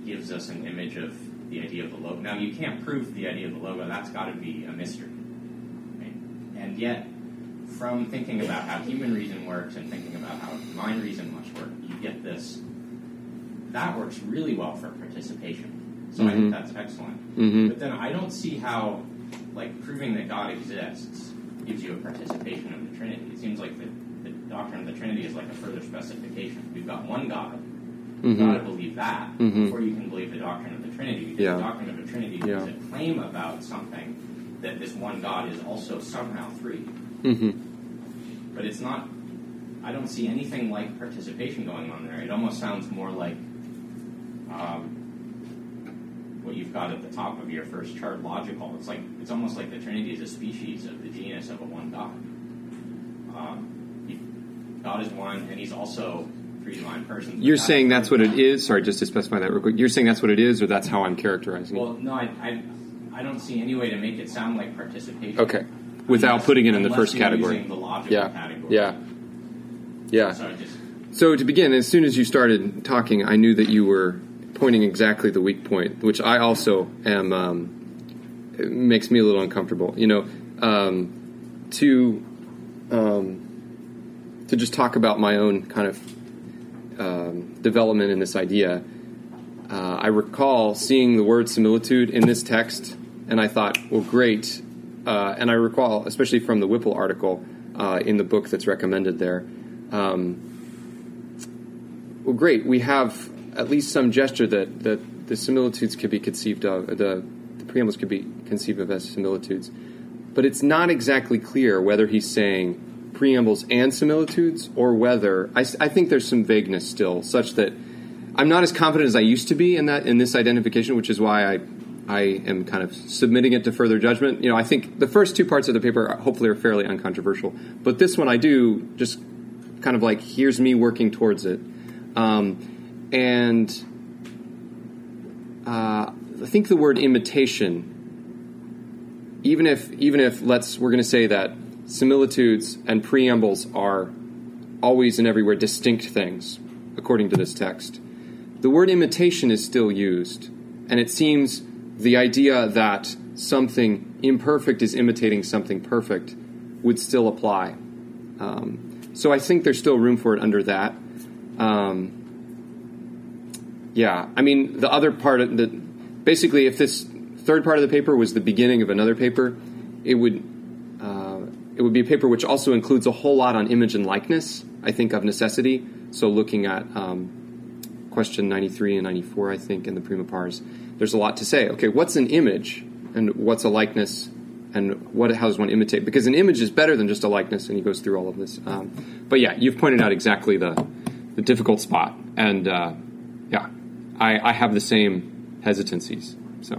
gives us an image of the idea of the logo. Now, you can't prove the idea of the logo. That's got to be a mystery. Right? And yet, from thinking about how human reason works and thinking about how divine reason must work, you get this. That works really well for participation. So I think that's excellent. But then I don't see how, like, proving that God exists gives you a participation of the Trinity. It seems like the doctrine of the Trinity is like a further specification. We've got one God. You've got to believe that before you can believe the doctrine of the Trinity. Because the doctrine of the Trinity is a claim about something that this one God is also somehow three. But it's not. I don't see anything like participation going on there. It almost sounds more like what you've got at the top of your first chart, logical. It's almost like the Trinity is a species of the genus of a one God. God is one, and He's also three divine persons. You're saying that's what it is? Sorry, just to specify that real quick. You're saying that's what it is, or that's how I'm characterizing it? Well, no, I don't see any way to make it sound like participation. Okay. Without putting it in the first category. Using the logical category. Yeah. So to begin, as soon as you started talking, I knew that you were pointing exactly the weak point, which I also am. It makes me a little uncomfortable. To just talk about my own kind of development in this idea. I recall seeing the word similitude in this text, and I thought, well, great. And I recall, especially from the Whipple article in the book that's recommended there, well, great. We have at least some gesture that the similitudes could be conceived of, the preambles could be conceived of as similitudes. But it's not exactly clear whether he's saying preambles and similitudes, or whether I think there's some vagueness still, such that I'm not as confident as I used to be in this identification, which is why I am kind of submitting it to further judgment. I think the first two parts of the paper hopefully are fairly uncontroversial, but this one I do just kind of like, here's me working towards it, and I think the word imitation, even if we're going to say that similitudes and preambles are always and everywhere distinct things, according to this text, the word imitation is still used, and it seems the idea that something imperfect is imitating something perfect would still apply. So I think there's still room for it under that. The other part of the, basically, if this third part of the paper was the beginning of another paper, it would be a paper which also includes a whole lot on image and likeness, I think, of necessity. So looking at question 93 and 94, I think, in the Prima Pars, there's a lot to say. Okay, what's an image, and what's a likeness, and how does one imitate? Because an image is better than just a likeness, and he goes through all of this. But yeah, you've pointed out exactly the difficult spot, and I have the same hesitancies. So.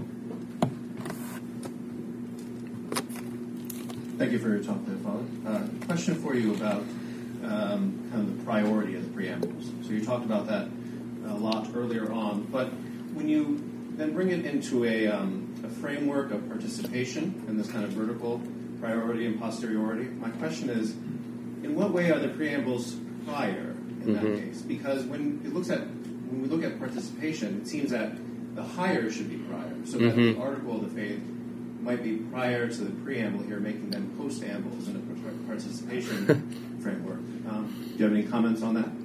Thank you for your talk there, Father. Question for you about kind of the priority of the preambles. So you talked about that a lot earlier on, but when you then bring it into a framework of participation and this kind of vertical priority and posteriority, my question is, in what way are the preambles prior in that case? Because when we look at participation, it seems that the higher should be prior, so that the article of the faith might be prior to the preamble here, making them post-ambles in a participation framework. Do you have any comments on that?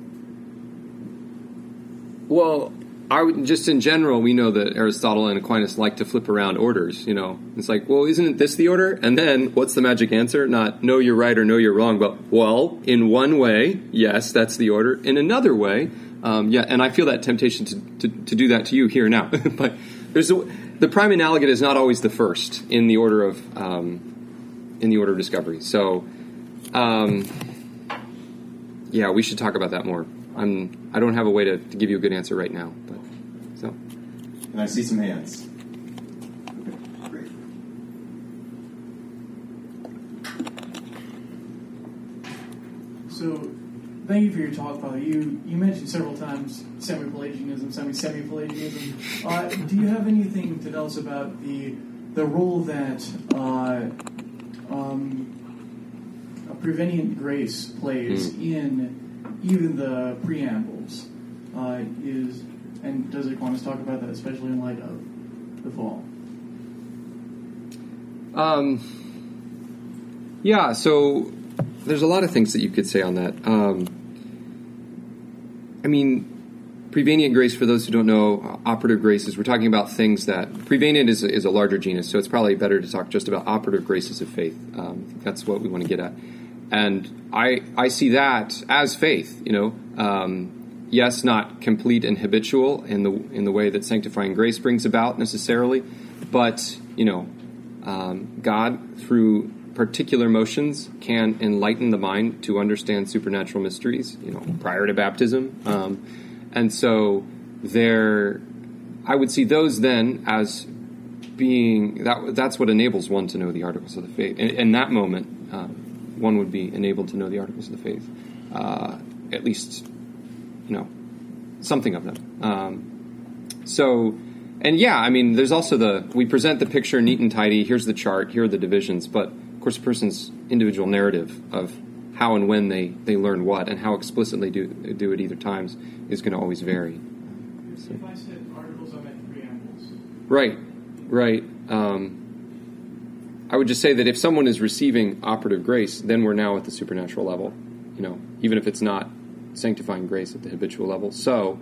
Well, just in general, we know that Aristotle and Aquinas like to flip around orders. It's like, well, isn't this the order? And then, what's the magic answer? Not, no, you're right or no, you're wrong, but, well, in one way, yes, that's the order. In another way, and I feel that temptation to do that to you here now. But the prime analogate is not always the first in the order of discovery. So, we should talk about that more. I don't have a way to give you a good answer right now, but so. And I see some hands. Okay, great. So, thank you for your talk, Father. You mentioned several times semi-Pelagianism. Do you have anything to tell us about the role that prevenient grace plays in even the preambles? And does Aquinas talk about that, especially in light of the fall? Yeah, so there's a lot of things that you could say on that. I mean, prevenient grace, for those who don't know, operative graces, we're talking about things that... Prevenient is a larger genus, so it's probably better to talk just about operative graces of faith. I think that's what we want to get at. And I see that as faith, yes, not complete and habitual in the way that sanctifying grace brings about necessarily, but, God, through particular motions, can enlighten the mind to understand supernatural mysteries, prior to baptism. And so I would see those then as being, that's what enables one to know the articles of the faith. In that moment, one would be enabled to know the articles of the faith, at least, something of them. There's also we present the picture neat and tidy, here's the chart, here are the divisions, but of course a person's individual narrative of how and when they learn what and how explicitly do it either times is going to always vary. So if I said articles, I meant preambles. Right. I would just say that if someone is receiving operative grace, then we're now at the supernatural level, even if it's not sanctifying grace at the habitual level. So,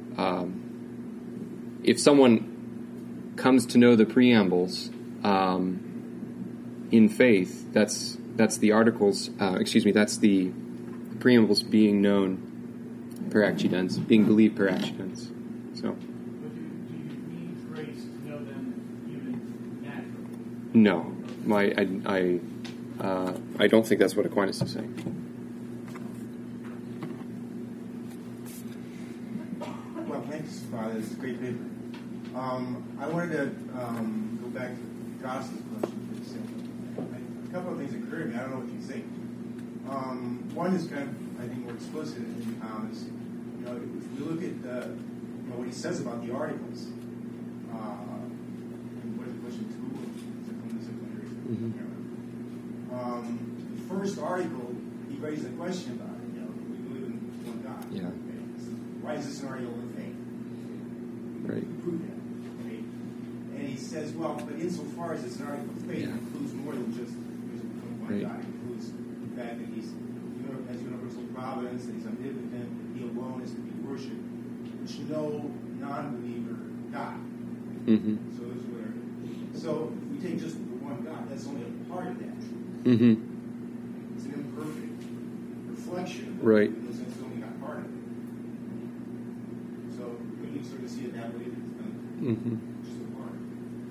if someone comes to know the preambles in faith, that's the articles. That's the preambles being known per accidens, being believed per accidens. So. But do you need grace to know them even naturally? No, I don't think that's what Aquinas is saying. Well, thanks, Father. It's a great paper. I wanted to go back to Goss's question for a second. A couple of things occurred to me. I don't know what you think. One is kind of, I think, more explicit in Thomas. If we look at what he says about the articles, what is it, question 2? Mm-hmm. The first article, he raised a question about it. We believe in one God. Yeah. Okay? So why is this an article of faith? Right. Prove that. Okay? And he says, well, but insofar as it's an article of faith, it includes more than just one Right. God. It includes the fact that he's has universal providence, that he's omnipotent, that he alone is to be worshipped, which no non-believer got. Mm-hmm. So if we take just the one God, that's only a part of that truth. Mm-hmm. It's an imperfect reflection. Right. In the sense it's only not part of it. So when you sort of see it that way, it's just a part.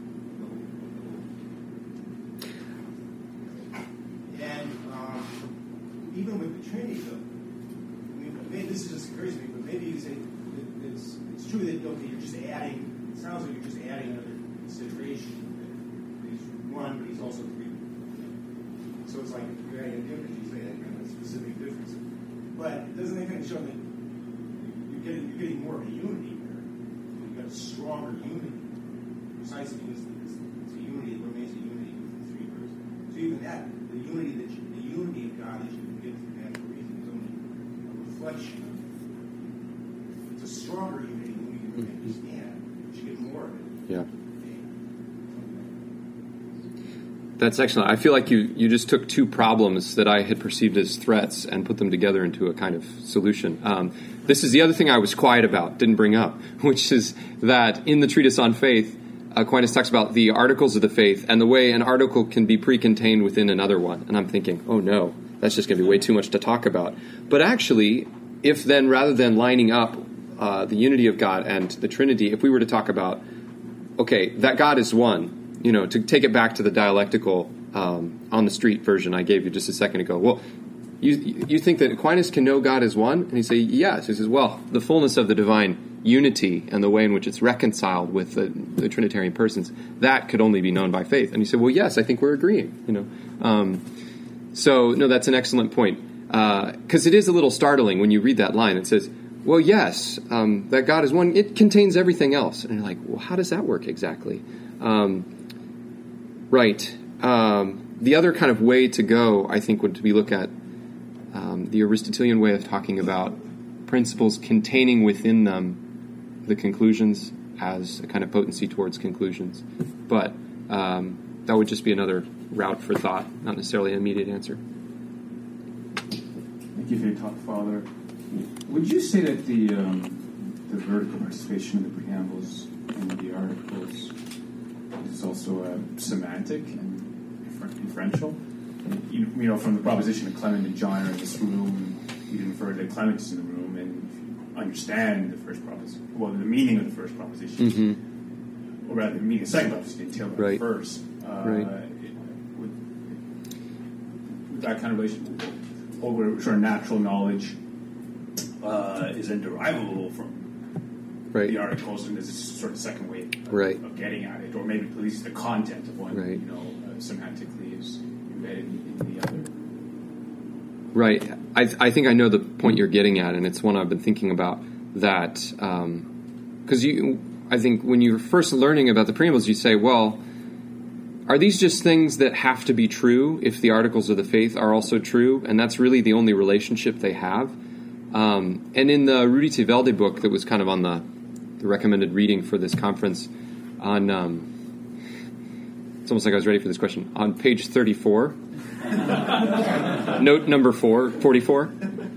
And even with the Trinity, though, maybe this just occurs to me, but maybe you say it's true that you're just adding. It sounds like you're just adding another consideration. He's one, but he's also three. So it's like you're adding a difference. You say that kind of specific difference, but doesn't that kind of show that you're getting more of a unity there? You've got a stronger unity, precisely because it's a unity that remains a unity with the three persons. So even that, the unity of God that you can get through natural reason is only a reflection of it. It's a stronger unity than we can really understand, but you get more of it. Yeah. That's excellent. I feel like you just took two problems that I had perceived as threats and put them together into a kind of solution. This is the other thing I was quiet about, didn't bring up, which is that in the Treatise on Faith, Aquinas talks about the articles of the faith and the way an article can be pre-contained within another one. And I'm thinking, oh no, that's just going to be way too much to talk about. But actually, if then rather than lining up the unity of God and the Trinity, if we were to talk about, okay, that God is one, to take it back to the dialectical on the street version I gave you just a second ago. Well, you think that Aquinas can know God as one? And he say, yes. He says, well, the fullness of the divine unity and the way in which it's reconciled with the Trinitarian persons, that could only be known by faith. And you say, well, yes, I think we're agreeing. So, no, that's an excellent point. Because it is a little startling when you read that line. It says, well, yes, that God is one. It contains everything else. And you're like, well, how does that work exactly? Right. The other kind of way to go, I think, would be look at the Aristotelian way of talking about principles containing within them the conclusions as a kind of potency towards conclusions. But that would just be another route for thought, not necessarily an immediate answer. Thank you for your talk, Father. Would you say that the vertical participation of the preambles and the articles is also semantic and inferential? And, you know, from the proposition that Clement and John are in this room, you infer that Clement is in the room and understand the first proposition, well, the meaning of the first proposition, or rather, the meaning of the second proposition until the Right. first. Right. With that kind of relation, or sort of natural knowledge is derivable from Right. the articles, and there's this sort of second way Right. of getting at it, or maybe at least the content of one, Right. Semantically is embedded in the other. Right. I think I know the point you're getting at, and it's one I've been thinking about. That because I think when you're first learning about the preambles, you say, well, are these just things that have to be true if the articles of the faith are also true? And that's really the only relationship they have. And in the Rudite Velde book that was kind of on the recommended reading for this conference, on it's almost like I was ready for this question. On page 34, note number 44,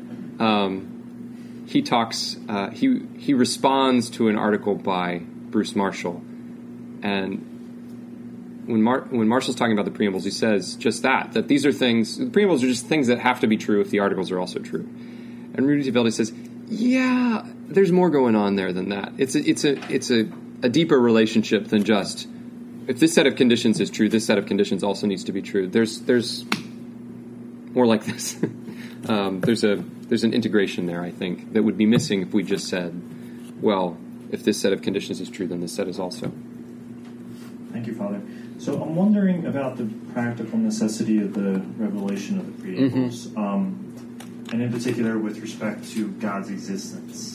he talks. He responds to an article by Bruce Marshall, and when Marshall's talking about the preambles, he says just that these are things. The preambles are just things that have to be true if the articles are also true. And Rudite Velde says, yeah, there's more going on there than that. It's a deeper relationship than just if this set of conditions is true, this set of conditions also needs to be true. There's more like this. There's an integration there, I think, that would be missing if we just said, well, if this set of conditions is true, then this set is also. Thank you, Father. So I'm wondering about the practical necessity of the revelation of the preambles, and in particular with respect to God's existence.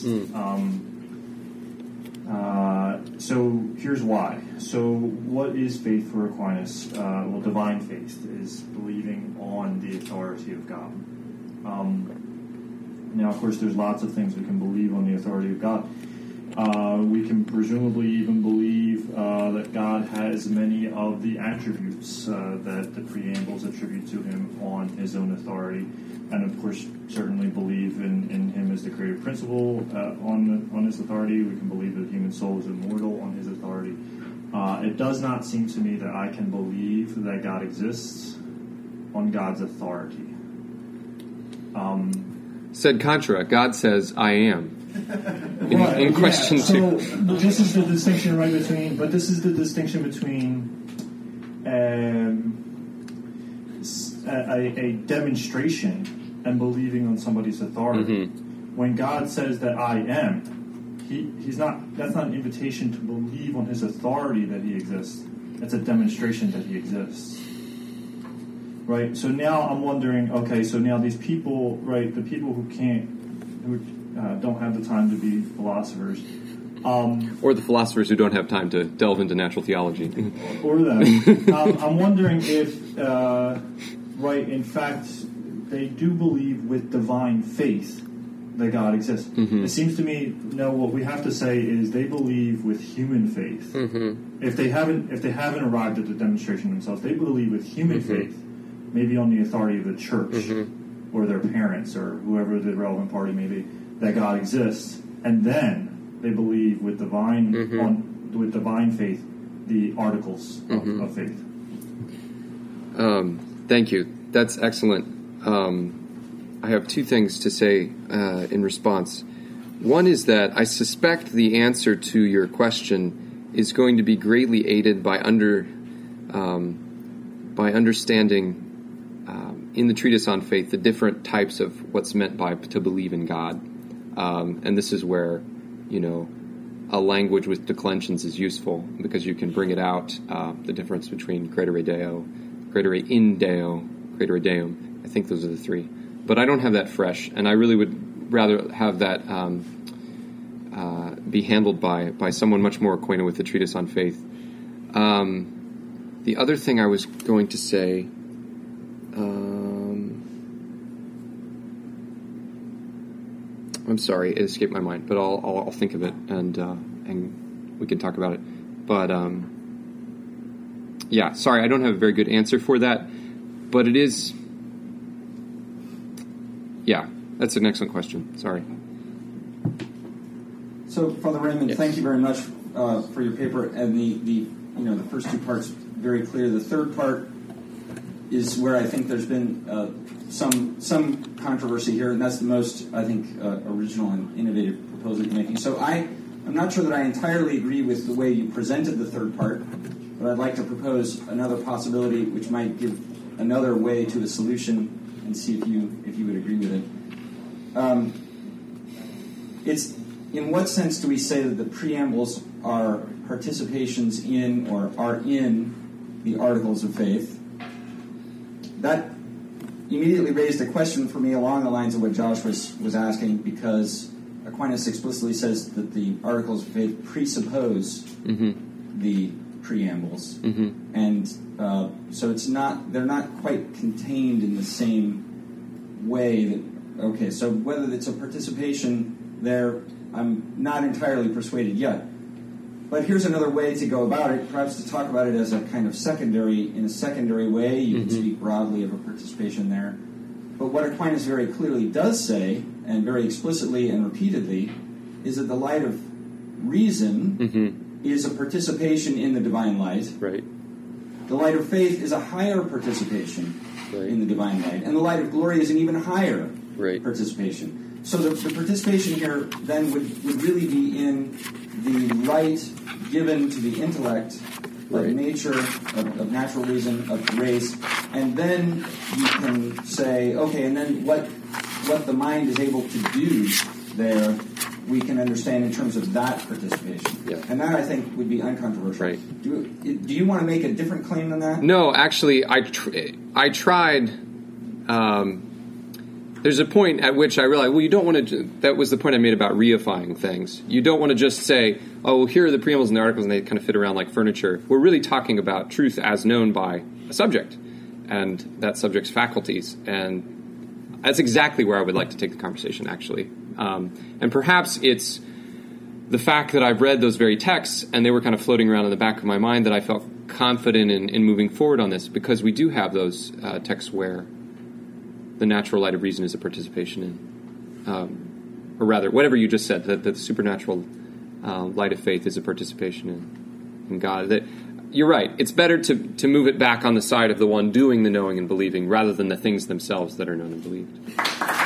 So here's why. So what is faith for Aquinas? Well, divine faith is believing on the authority of God. Now, of course, there's lots of things we can believe on the authority of God. We can presumably even believe that God has many of the attributes that the preambles attribute to him on his own authority, and of course certainly believe in him as the creative principle on his authority. We can believe that the human soul is immortal on his authority. It does not seem to me that I can believe that God exists on God's authority. Said contra, God says, I am. In question 2. So this is the distinction this is the distinction between a demonstration and believing on somebody's authority. When God says that I am, that's not an invitation to believe on his authority that he exists. It's a demonstration that he exists. Right? So now I'm wondering, okay, so now these people, right, the people who don't have the time to be philosophers. Or the philosophers who don't have time to delve into natural theology. Or that. I'm wondering if, in fact, they do believe with divine faith that God exists. It seems to me, no, what we have to say is they believe with human faith. If they haven't arrived at the demonstration themselves, they believe with human faith, maybe on the authority of the church or their parents or whoever the relevant party may be, that God exists, and then they believe with divine faith the articles of faith. Thank you. That's excellent. I have 2 things to say in response. One is that I suspect the answer to your question is going to be greatly aided by understanding in the treatise on faith the different types of what's meant by to believe in God. And this is where, a language with declensions is useful because you can bring it out, the difference between credere Deo, credere in Deo, credere Deum. I think those are the 3. But I don't have that fresh, and I really would rather have that be handled by someone much more acquainted with the treatise on faith. The other thing I was going to say... I'm sorry, it escaped my mind, but I'll think of it and we can talk about it. But yeah, sorry, I don't have a very good answer for that, but it is. Yeah, that's an excellent question. Sorry. So, Father Raymond, Yes. thank you very much for your paper, and the first two parts very clear. The third part is where I think there's been some controversy here, and that's the most, I think, original and innovative proposal you're making. So I'm not sure that I entirely agree with the way you presented the third part, but I'd like to propose another possibility which might give another way to a solution, and see if you would agree with it. It's in what sense do we say that the preambles are participations in or are in the articles of faith? That immediately raised a question for me along the lines of what Josh was asking, because Aquinas explicitly says that the articles of faith presuppose the preambles, and so they're not quite contained in the same way that. Okay, so whether it's a participation there, I'm not entirely persuaded yet. But here's another way to go about it, perhaps to talk about it as a kind of in a secondary way. You can speak broadly of a participation there. But what Aquinas very clearly does say, and very explicitly and repeatedly, is that the light of reason is a participation in the divine light. Right. The light of faith is a higher participation in the divine light. And the light of glory is an even higher participation. So the participation here then would really be in the light given to the intellect of nature, of natural reason, of grace, and then you can say, okay, and then what the mind is able to do there, we can understand in terms of that participation. Yeah. And that, I think, would be uncontroversial. Right. Do you want to make a different claim than that? No, actually, I tried. There's a point at which I realized, well, you don't want to. That was the point I made about reifying things. You don't want to just say, oh, here are the preambles and the articles, and they kind of fit around like furniture. We're really talking about truth as known by a subject, and that subject's faculties. And that's exactly where I would like to take the conversation, actually. And perhaps it's the fact that I've read those very texts, and they were kind of floating around in the back of my mind, that I felt confident in moving forward on this, because we do have those texts where the natural light of reason is a participation in, or rather, whatever you just said, that the supernatural light of faith is a participation in God. That you're right. It's better to move it back on the side of the one doing the knowing and believing, rather than the things themselves that are known and believed.